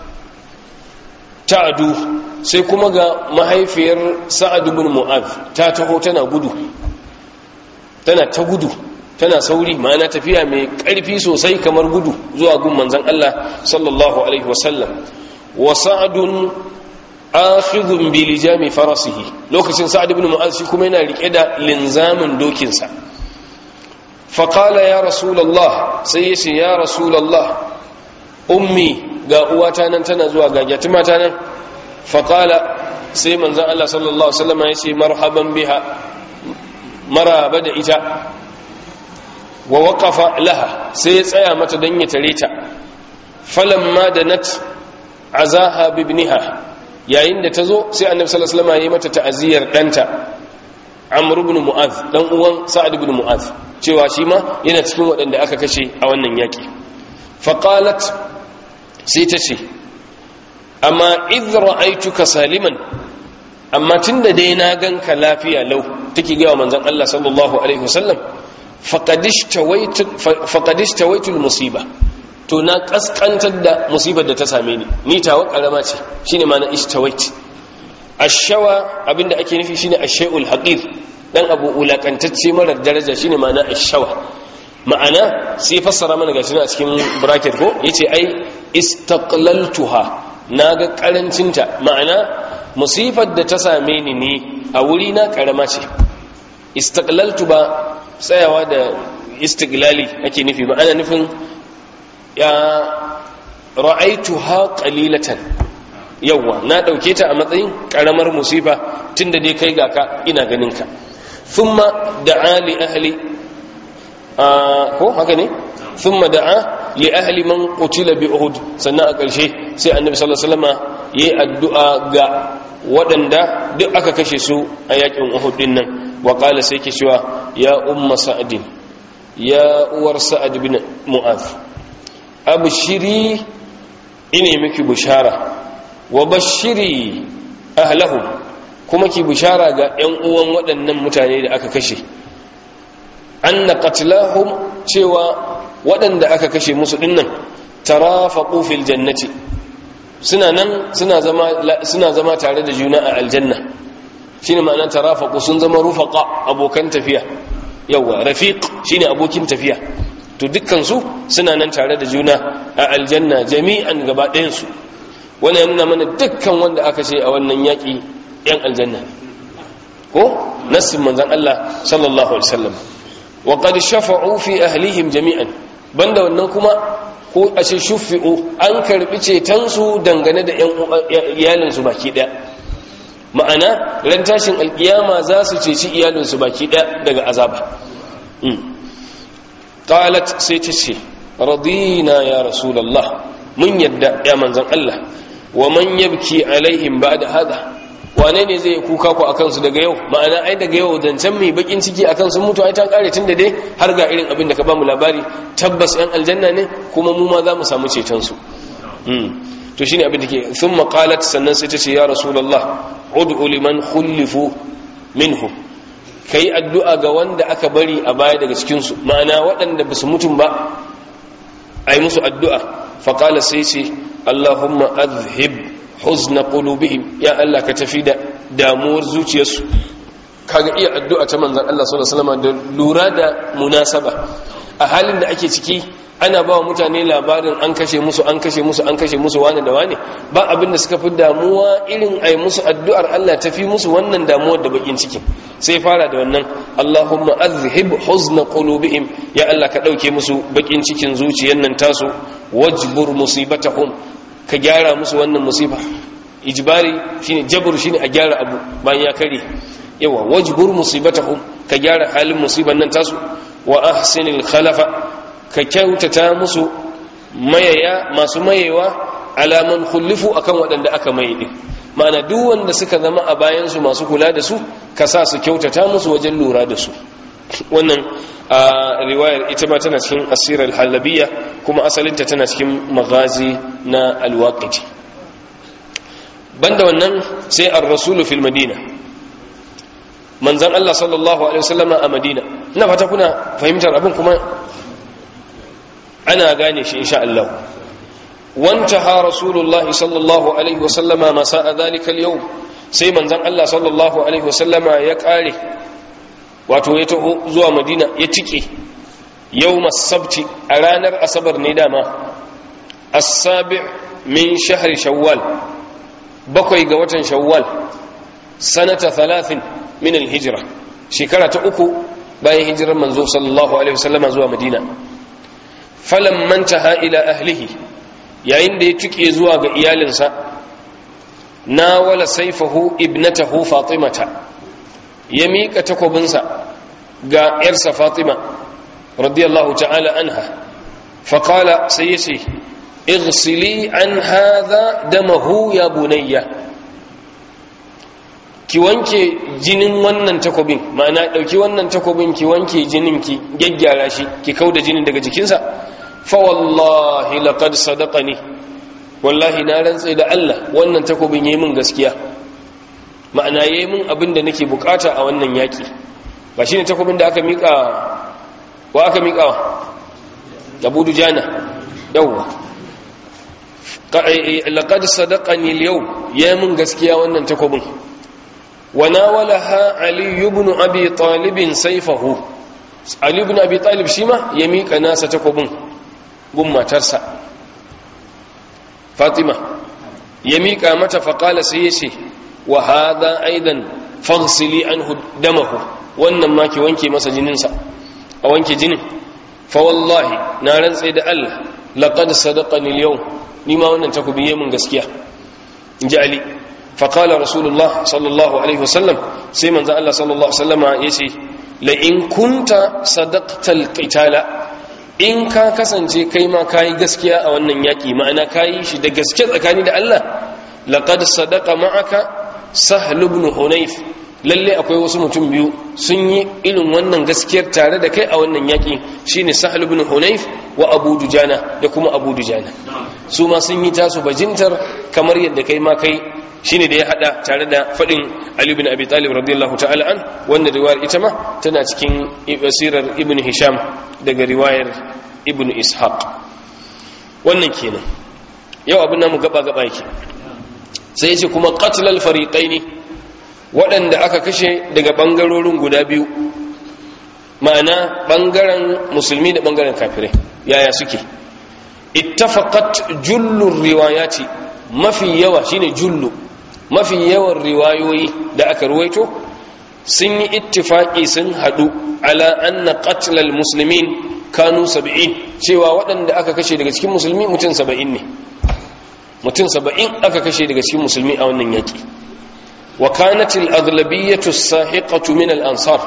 ta'du, sai kuma ga mahaifiyar sa'd ibn mu'adh ta taho tana gudu, tana ta gudu, tana sauri, ma'ana tafiya mai ƙarfi sosai kamar gudu zuwa gun manzon Allah sallallahu alaihi wasallam. Wa sa'dun akhidhun bi lijami farasihi, lokacin sa'd ibn mu'adh shi kuma yana rike da linzamin dokinsa. Fa qala ya rasulullah, sai yace ya rasulullah, ummi, ga uwata nan tana zuwa, ga yatima ta nan. Fa qala, sai manzon Allah sallallahu alaihi wasallam yace marhaban biha, maraba da ita. Wa waqafa laha, sai ya tsaya mata dan ya tare ta. Falamma danat azaha bibniha, yayin da tazo sai annabi sallallahu alaihi wasallam ya yi mata ta'aziyar danta Amr ibn Mu'adh, dan uwan Sa'ad ibn Mu'adh, cewa shi ma yana cikin waɗanda aka kashe a wannan yaki. Fa qalat, sai ta ce amma idh ra'aytuka saliman, amma tunda dai na ganka lafiya lau, take ga manzon Allah sallallahu alaihi wasallam, faƙadishtawaitul musiba, to na ƙasƙantar da musibar da ta same ni, ni tawa ƙarama ce, shi ne mana ishtawait. Ashawa abinda ake nufi shi ne ashai'ul haƙir, ɗan abu wulaƙantacce marar daraja, shi ne mana ashawa. ma'ana sai fassara mana gashi a cikin bracket ko yace ai istaqlaltuha naga karancinta ma'ana musifar da ta same ni ne a wuri na karama ce. Istaqlaltu ba tsayawa da istiqlali ake nufi ba, ana nufin ya ra'aituha qalilatan, yawa na dauke ta a matsayin karamar musifa tunda dai kai ga ka ina ganin ka. thumma da'a li ahli ko haka ne thumma da'a li ahli man qutila bi uhud, sannan a ƙarshe sai annabi sallallahu alaihi wasallam yayi addu'a ga waɗanda duk aka kashe su a yakin uhud din nan. wa qala sai ke cewa ya umma sa'd, ya uwar sa'ad bin mu'adh, abshiri ine miki bushara wa bashiri ahlahum, kuma ki bushara ga ƴan uwan waɗannan mutane da aka kashe, anna qatlahum, cewa waɗanda aka kashe musu dinnan tarafaqu fil jannati, suna nan suna zama suna zama tare da juna a aljanna. shine ma'anar tarafaqu, sun zama rufaqa, abokan tafiya. yawa rafiq shine abokin tafiya. to dukkan su suna nan tare da juna a aljanna jami'an gaba ɗayan su. wannan yana mana dukkan wanda aka ce a wannan yaki yan aljanna ko nassin manzon Allah sallallahu alaihi wasallam. wa qad shafa'u fi ahlihim jami'an, banda wannan kuma ko a ce shufi'u, an karbi ceton su dangane da yan iyalin su baki daya. ma'ana ran tashin alkiyama za su ceci iyalin su baki daya daga azaba. qalat sai ta ce radina ya rasulullah, mun yadda ya manzon Allah. wa man yabki alaihim ba'da hada, wane ne zai kuka ku akan su daga yau? ma'ana ai daga yau zancen mai bakin ciki akan sun mutu ai ta kare tunda dai har ga irin abin da ka bamu labari, tabbas yan aljanna ne kuma mu ma za mu samu ceton su. to shine abin da ke thumma qalat, sannan sai ta ce ya rasulullah ud'u liman khulifu minhum, kai addu'a ga wanda aka bari a baya daga cikin su, ma'ana waɗanda ba su mutum ba ai musu addu'a. fa qala sai ce allahumma adhhib huzna qulubihim, ya Allah ka tafi da damuwar zuciyarsu. kaga iya addu'a ta manzon Allah sallallahu alaihi wasallam da lura da munasaba a halin da ake ciki. ana ba wa mutane labarin an kashe musu an kashe musu an kashe musu wani da wani, ba abin da suka fi damuwa irin ai musu addu'ar Allah tafi musu wannan damuwar da bakin cikin. sai fara da wannan Allahumma azhib huzna qulubihim, ya Allah ka dauke musu bakin cikin zuciyar nan tasu, wajbur musibatahum, ka gyara musu wannan musiba. ijbari shine jabr, shine a gyara abu bayan ya kare. yawa wajbur musibatahum, ka gyara halin musiban nan tasu. wa ahsinil khalafa, ka kyautata musu mayaya masu mayewa alaman khullifu akan waɗanda aka maye din. ma'ana duk wanda suka zama a bayan su masu kula da su, ka sa su kyautata musu wajen lura da su. wannan riwayar ita ma tana cikin asirar halabiyya, kuma asalinta tana cikin magazi na alwaqiti. banda wannan sai ar-rasulu fil madina, manzon Allah sallallahu alaihi wasallama a Madina. ina fata kuna fahimtar abin kuma ana gane shi insha Allah. wantaha rasulullahi sallallahu alaihi wasallama masa'a dhalika al-yawm, sai manzon Allah sallallahu alaihi wasallama ya kare, wato ya taho zuwa Madina ya tike yawmas sabti, a ranar asabar ne dama, as-sabi' min shahr shawwal, bakwai ga watan shawwal, sanata thalathin min al-hijra, shekara ta uku bayan hijirar manzo sallallahu alaihi wasallama zuwa Madina. falam mantaha ila ahlihi, yayin da ya tuke zuwa ga iyalinsa, na wala saifahu ibnatahu fatimata, ya miƙa takobinsa ga ‘yarsa fatima radiyallahu ta'ala anha. faƙala sai ya ce ighsili an haza damahu ya bunayya, ki wanke jinin wannan takobin, ma'ana ɗauki wannan takobin ki wanke jinin, ki gyaggyara shi, ki kauda jinin daga jikinsa. fa wallahi laqad sadaqani, wallahi na rantsa da Allah wannan takobin yayi min gaskiya, ma'ana yayi min abin da nake bukata a wannan yaki. ba shine takobin da aka mika wa aka mika Abu Dujana, yawa laqad sadaqani al-yawm, yayi min gaskiya wannan takobin. وناولها علي بن أبي طالب سيفه، Ali ibn Abi Talib shi ma ya miƙa nasa takobin gun matarsa Fatima, ya miƙa mata faƙala sai ya ce wa hadha aidan faghsili anhu damahu, wannan ma ki wanke masa jininsa, a wanke jinin. Fa wallahi na rantsa da Allah laqad sadaqani al-yawm, ni ma wannan takobi yayin gaskiya, inji Ali. fa qala rasulullah sallallahu alaihi wasallam, sai manzo Allah sallallahu alaihi wasallama yace la in kunta sadaqtal qitala, in ka kasance kai ma kai gaskiya a wannan yaki, ma'ana kai shi da gaske tsakani da Allah, laqad sadaqa ma'aka sahl ibn hunayf, lalle akwai wasu mutum biyu sun yi irin wannan gaskiyar tare da kai a wannan yaki, shine sahl ibn hunayf wa abu dujana, da kuma abu dujana, su ma sun yi tasu bajintar kamar yadda kai ma kai, shine da ya hada tare da fadin Ali ibn Abi Talib radiyallahu ta'ala an, wanda riwayar ita ma tana cikin sirar ibn Hisham daga riwayar ibn Ishaq. Wannan kenan yau abin namu gaba gaba yake. Sai yace kuma qatlal fariqaini, waɗanda aka kashe daga bangarorin guda biyu, ma'ana bangaren musulmi da bangaren kafirai, yaya suke? Ittafaqat jullu riwayati, mafi yawa shine jullu, mafi yawan riwayoyi da aka ruwaito sun yi ittifaki, sun hadu ala anna qatlal muslimin kanu sab'in, cewa waɗanda aka kashe daga cikin musulmi mutum saba'in ne, mutum saba'in aka kashe daga cikin musulmi a wannan yaki. Wa kanat al-aghlabiyyatu as-sahiqatu min al-ansar,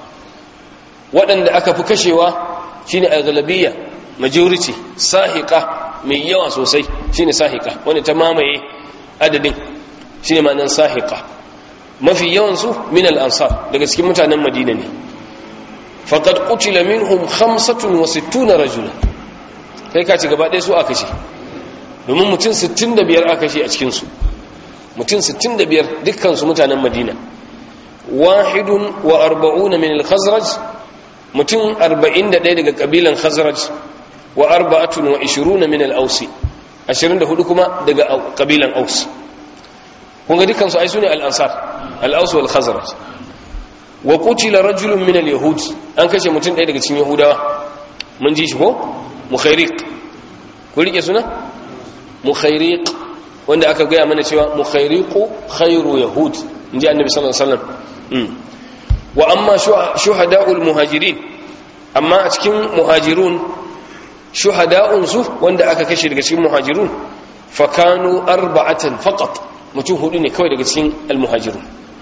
waɗanda aka fi kashewa shine aghlabiyya, majority, sahiqa mai yawa sosai shine sahiqa, wanda ta mamaye adadin shine ma'anar sahiqa. Mafi yawan su min al-ansar, daga cikin mutanen Madina ne. Faqad qutila minhum khamsatun wa sittuna rajula, kai ka ci gaba ɗaya su aka ce, domin mutum sittin da biyar aka ce a cikin su, mutum sittin da biyar dukkan su mutanen Madina. Wahidun wa arba'una min al-khazraj, mutum arba'in da ɗaya daga kabilan khazraj, wa arba'atun wa ishiruna min al-ausi, ashirin da hudu kuma daga kabilan aus. kun ga dukkan su ai sune al-ansar, al-aus wal khazraj. Wa qutila rajulun min al-yahud, an kashe mutum ɗaya daga cikin yahudawa, mun ji shi ko? Mukhairiq, ku rike suna Mukhairiq, wanda aka gaya mana cewa Mukhairiqu khairu yahud, inji annabi sallallahu alaihi wasallam. Wa amma shuhada'ul muhajirin, amma a cikin muhajirun, shuhada'un su wanda aka kashe daga cikin muhajirun, fakanu arba'atan faqat, mutum hudu ne kawai daga cikin almuhajirun.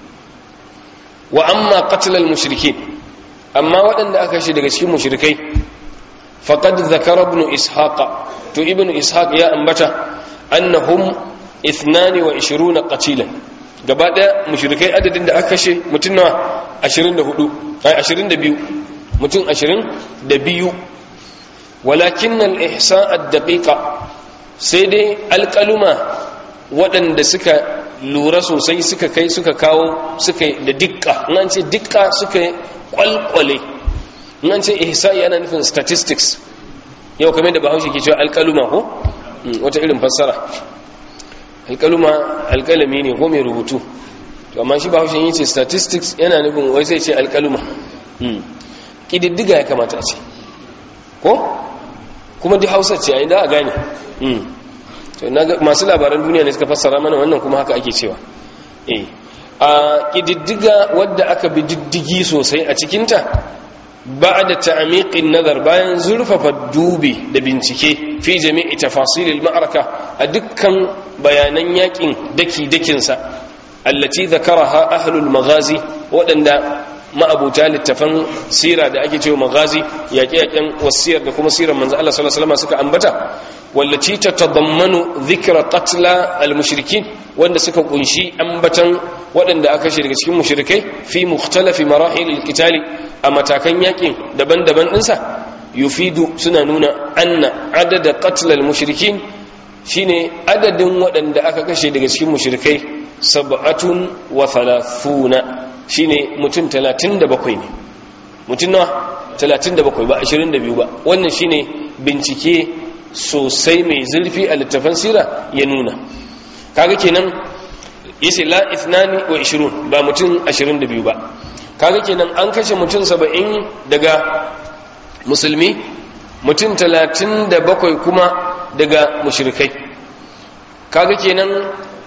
Wa amma qatl almushrikin, amma waɗanda aka kashe daga cikin mushrikai, faqad zakara ibn ishaq, to ibn ishaq ya ambata annahum ithnani wa ishiruna qatilan, gaba daya mushrikai adadin da aka kashe mutum na ashirin da hudu, ai ashirin da biyu, mutum ashirin da biyu. Walakin al-ihsa' ad-daqiqa, sai dai alqaluma waɗanda suka lura sosai, suka kai suka kawo, suka da dikka, in an ce dikka suka kwalkwale, in an ce ihsa'i ana nufin statistics, yau kamar da Bahaushe ke cewa alqaluma ko wata irin fassara, alqaluma alqalami ne ko mai rubutu, to amma shi Bahaushe yin ce statistics yana nufin wai sai ce alqaluma, kididdiga ya kamata a ce ko, kuma duk Hausa ce ai da a gane. to naga masu labaran duniya ne suka fassara mana wannan, kuma haka ake cewa. eh a kididdiga wadda aka bi diddigi sosai a cikinta, ba'da ta'miqin nazar, bayan zurfafa dubi da bincike fi jami'i tafasilil ma'araka, a dukkan bayanan yakin daki dakin sa, allati zakaraha ahlul maghazi, wadanda ma'abuta littafan sira da ake cewa maghazi, yaƙe-yaƙen wasiyar da kuma sirar manzo Allah sallallahu alaihi wasallam suka ambata, wallaci ta tadammanu dhikra qatla al-mushrikin, wanda suka kunshi ambatan waɗanda aka kashe daga cikin mushrikai fi mukhtalafi marahil al-qitali, a matakan yaƙin daban-daban ɗinsa, yufidu suna nuna anna adada qatla al-mushrikin, shine adadin waɗanda aka kashe daga cikin mushrikai sab'atun wa thalathuna, shine mutum talatin da bakwai ne, mutum na talatin da bakwai ba ashirin da biyu ba. Wannan shine bincike sosai mai zurfi a littafan sira ya nuna. Kaga kenan yace la ithnani wa ishirun, ba mutum ashirin da biyu ba. kaga kenan an kashe mutum saba'in daga musulmi, mutum talatin da bakwai kuma daga mushrikai. kaga kenan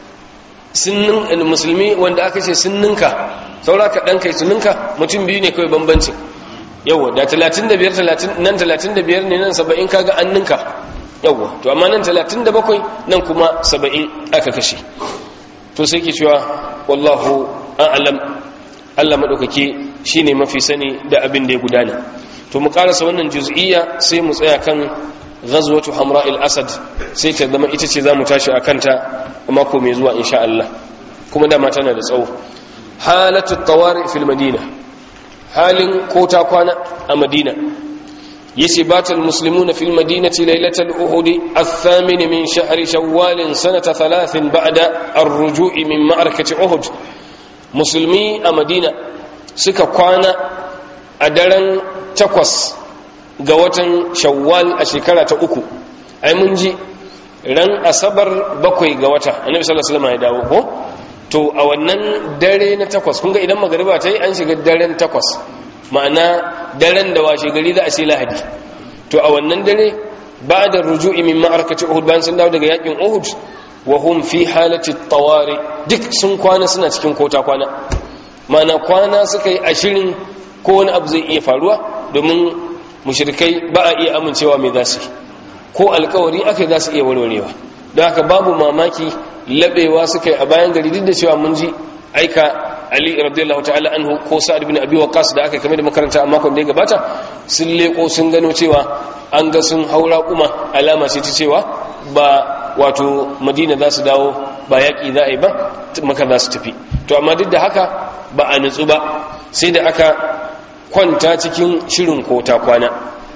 sunnin musulmi wanda aka ce sunninka saura ka dan kai sunninka mutum biyu ne kawai bambancin. yawa da talatin da biyar nan talatin da biyar ne nan saba'in kaga an ninka. yawa to amma nan talatin da bakwai nan kuma saba'in aka kashe. to sai ke cewa wallahu a'lam, Allah madaukake shine mafi sani da abin da ya gudana. to mu karasa wannan juz'iyya sai mu tsaya kan ghazwatu hamra'il asad, sai ta zama ita ce zamu tashi akan ta mako mai zuwa insha Allah, kuma dama tana da tsawo. halatu tawari fil madina, halin kota kwana a madina. yace batal muslimuna fil madinati laylatal uhud ath-thamin min shahri shawwal sanata thalathin ba'da ar-ruju'i min ma'rakati uhud. musulmi a madina suka kwana a daren takwas ga watan shawwal a shekara ta uku. ai mun ji ran asabar bakwai ga wata annabi sallallahu alaihi wasallam ya dawo ko to a wannan dare na takwas kun ga idan magariba ta yi an shiga daren takwas, ma'ana daren da washe gari za a ce lahadi. to a wannan dare ba'da ruju'i min ma'arakati uhud, bayan sun dawo daga yakin uhud, wa hum fi halati tawari, duk sun kwana suna cikin kota kwana, ma'ana kwana suka yi ashirin ko wani abu zai iya faruwa, domin mushrikai ba a iya amincewa mai zasu ko alkawari aka za su iya warwarewa. don haka babu mamaki labewa suka yi a bayan gari, duk da cewa mun ji aika Ali radiyallahu ta'ala anhu ko Sa'ad bin Abi Waqqas da aka kame da makaranta a makon da ya gabata, sun leko sun gano cewa an ga sun haura kuma alama ce ta cewa ba wato Madina za su dawo, ba yaki za a yi ba, maka za su tafi. to amma duk da haka ba a nutsu ba, sai da aka kwanta cikin shirin kota kwana.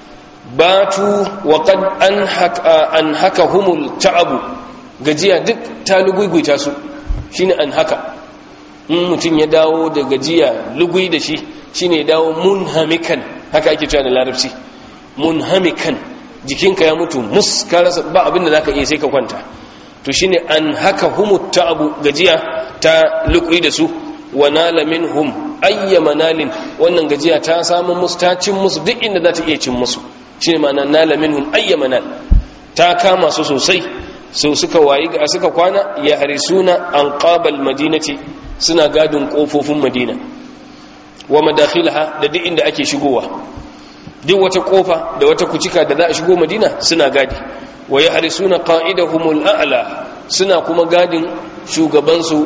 batu wa qad an haka humul ta'abu, gajiya duk ta luguiguita su, shine an haka. in mutum ya dawo da gajiya lugui da shi shine ya dawo munhamikan, haka ake cewa da larabci, munhamikan, jikinka ya mutu mus ka rasa ba abin da zaka iya sai ka kwanta. to shine an haka humut ta'abu, gajiya ta lugui da su. wa nala minhum ayya manalin, wannan gajiya ta samu musu, ta cin musu duk inda za ta iya cin musu, shine ma'ana nala minhum ayya manal, ta kama su sosai. so suka wayi ga suka kwana ya harisuna an qabal madinati, suna gadin kofofin madina, wa madakhilaha, da duk inda ake shigowa, duk wata kofa da wata kucika da za a shigo madina suna gadi. wa ya harisuna qa'idahumul a'la, suna kuma gadin shugabansu,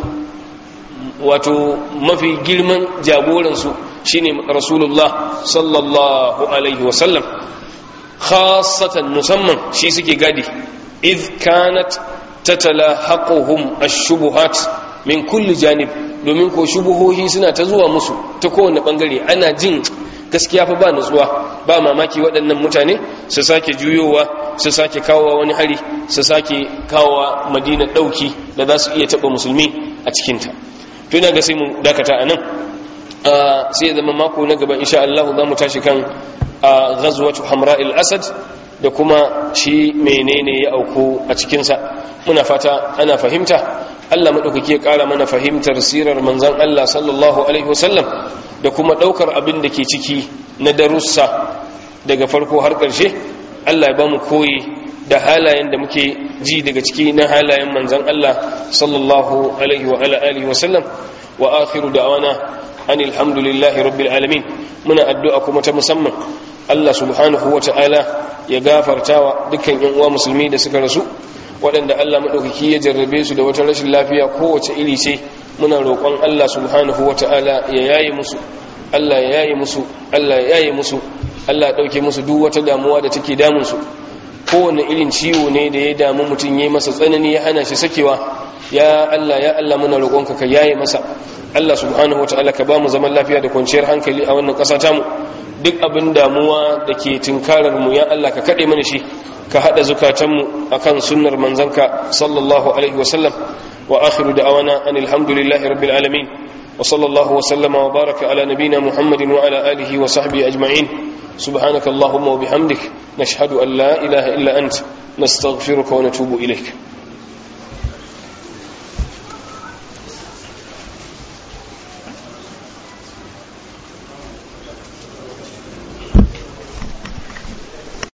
wato mafi girman jagoransu shine rasulullah sallallahu alaihi wasallam, khassatan musamman shi suke gadi. idh kanat tatalahaquhum ash-shubuhat min kulli janib, domin ko shubuhohi suna ta zuwa musu ta kowane bangare, ana jin gaskiya fa ba nutsuwa, ba mamaki waɗannan mutane su sake juyowa, su sake kawowa wani hari, su sake kawowa madina ɗauki da za su iya taɓa musulmi a cikinta. to ina ga sai mu dakata a nan, sai zama mako na gaba insha Allah za mu tashi kan ghazwatu hamra'il asad da kuma shi menene ya auku a cikinsa. muna fata ana fahimta, Allah maɗaukaki ya ƙara mana fahimtar sirar manzan Allah sallallahu alaihi wasallam, da kuma ɗaukar abin da ke ciki na darussa daga farko har ƙarshe. Allah ya ba mu koyi da halayen da muke ji daga ciki na halayen manzan Allah sallallahu alaihi wa ala alihi wasallam. wa akhiru da'wana anil hamdulillahi rabbil alamin. muna addu'a kuma ta musamman Allah subhanahu wa ta'ala ya gafartawa dukkan yan uwa musulmi da suka rasu, waɗanda Allah maɗaukaki ya jarrabe su da wata rashin lafiya kowace iri ce. muna roƙon Allah subhanahu wa ta'ala ya yaye musu, Allah ya yaye musu, Allah ya yaye musu, Allah ya ɗauke musu duk wata damuwa da take damun su. kowane irin ciwo ne da ya damu mutum ya yi masa tsanani ya hana shi sakewa, ya Allah ya Allah muna roƙonka ka yaye masa. Allah subhanahu wa ta'ala ka ba mu zaman lafiya da kwanciyar hankali a wannan ƙasa tamu. duk abin damuwa da ke tinkarar mu ya Allah ka kaɗe mana shi, ka haɗa zukatanmu akan sunnar manzanka sallallahu alaihi wasallam. wa akhiru da'awana anil hamdulillahi rabbil alamin, wa sallallahu wa sallama wa baraka ala nabina muhammadin wa ala alihi wa sahbihi ajma'in. subhanaka allahumma wa bihamdik, nashhadu an la ilaha illa ant, nastaghfiruka wa natubu ilayk.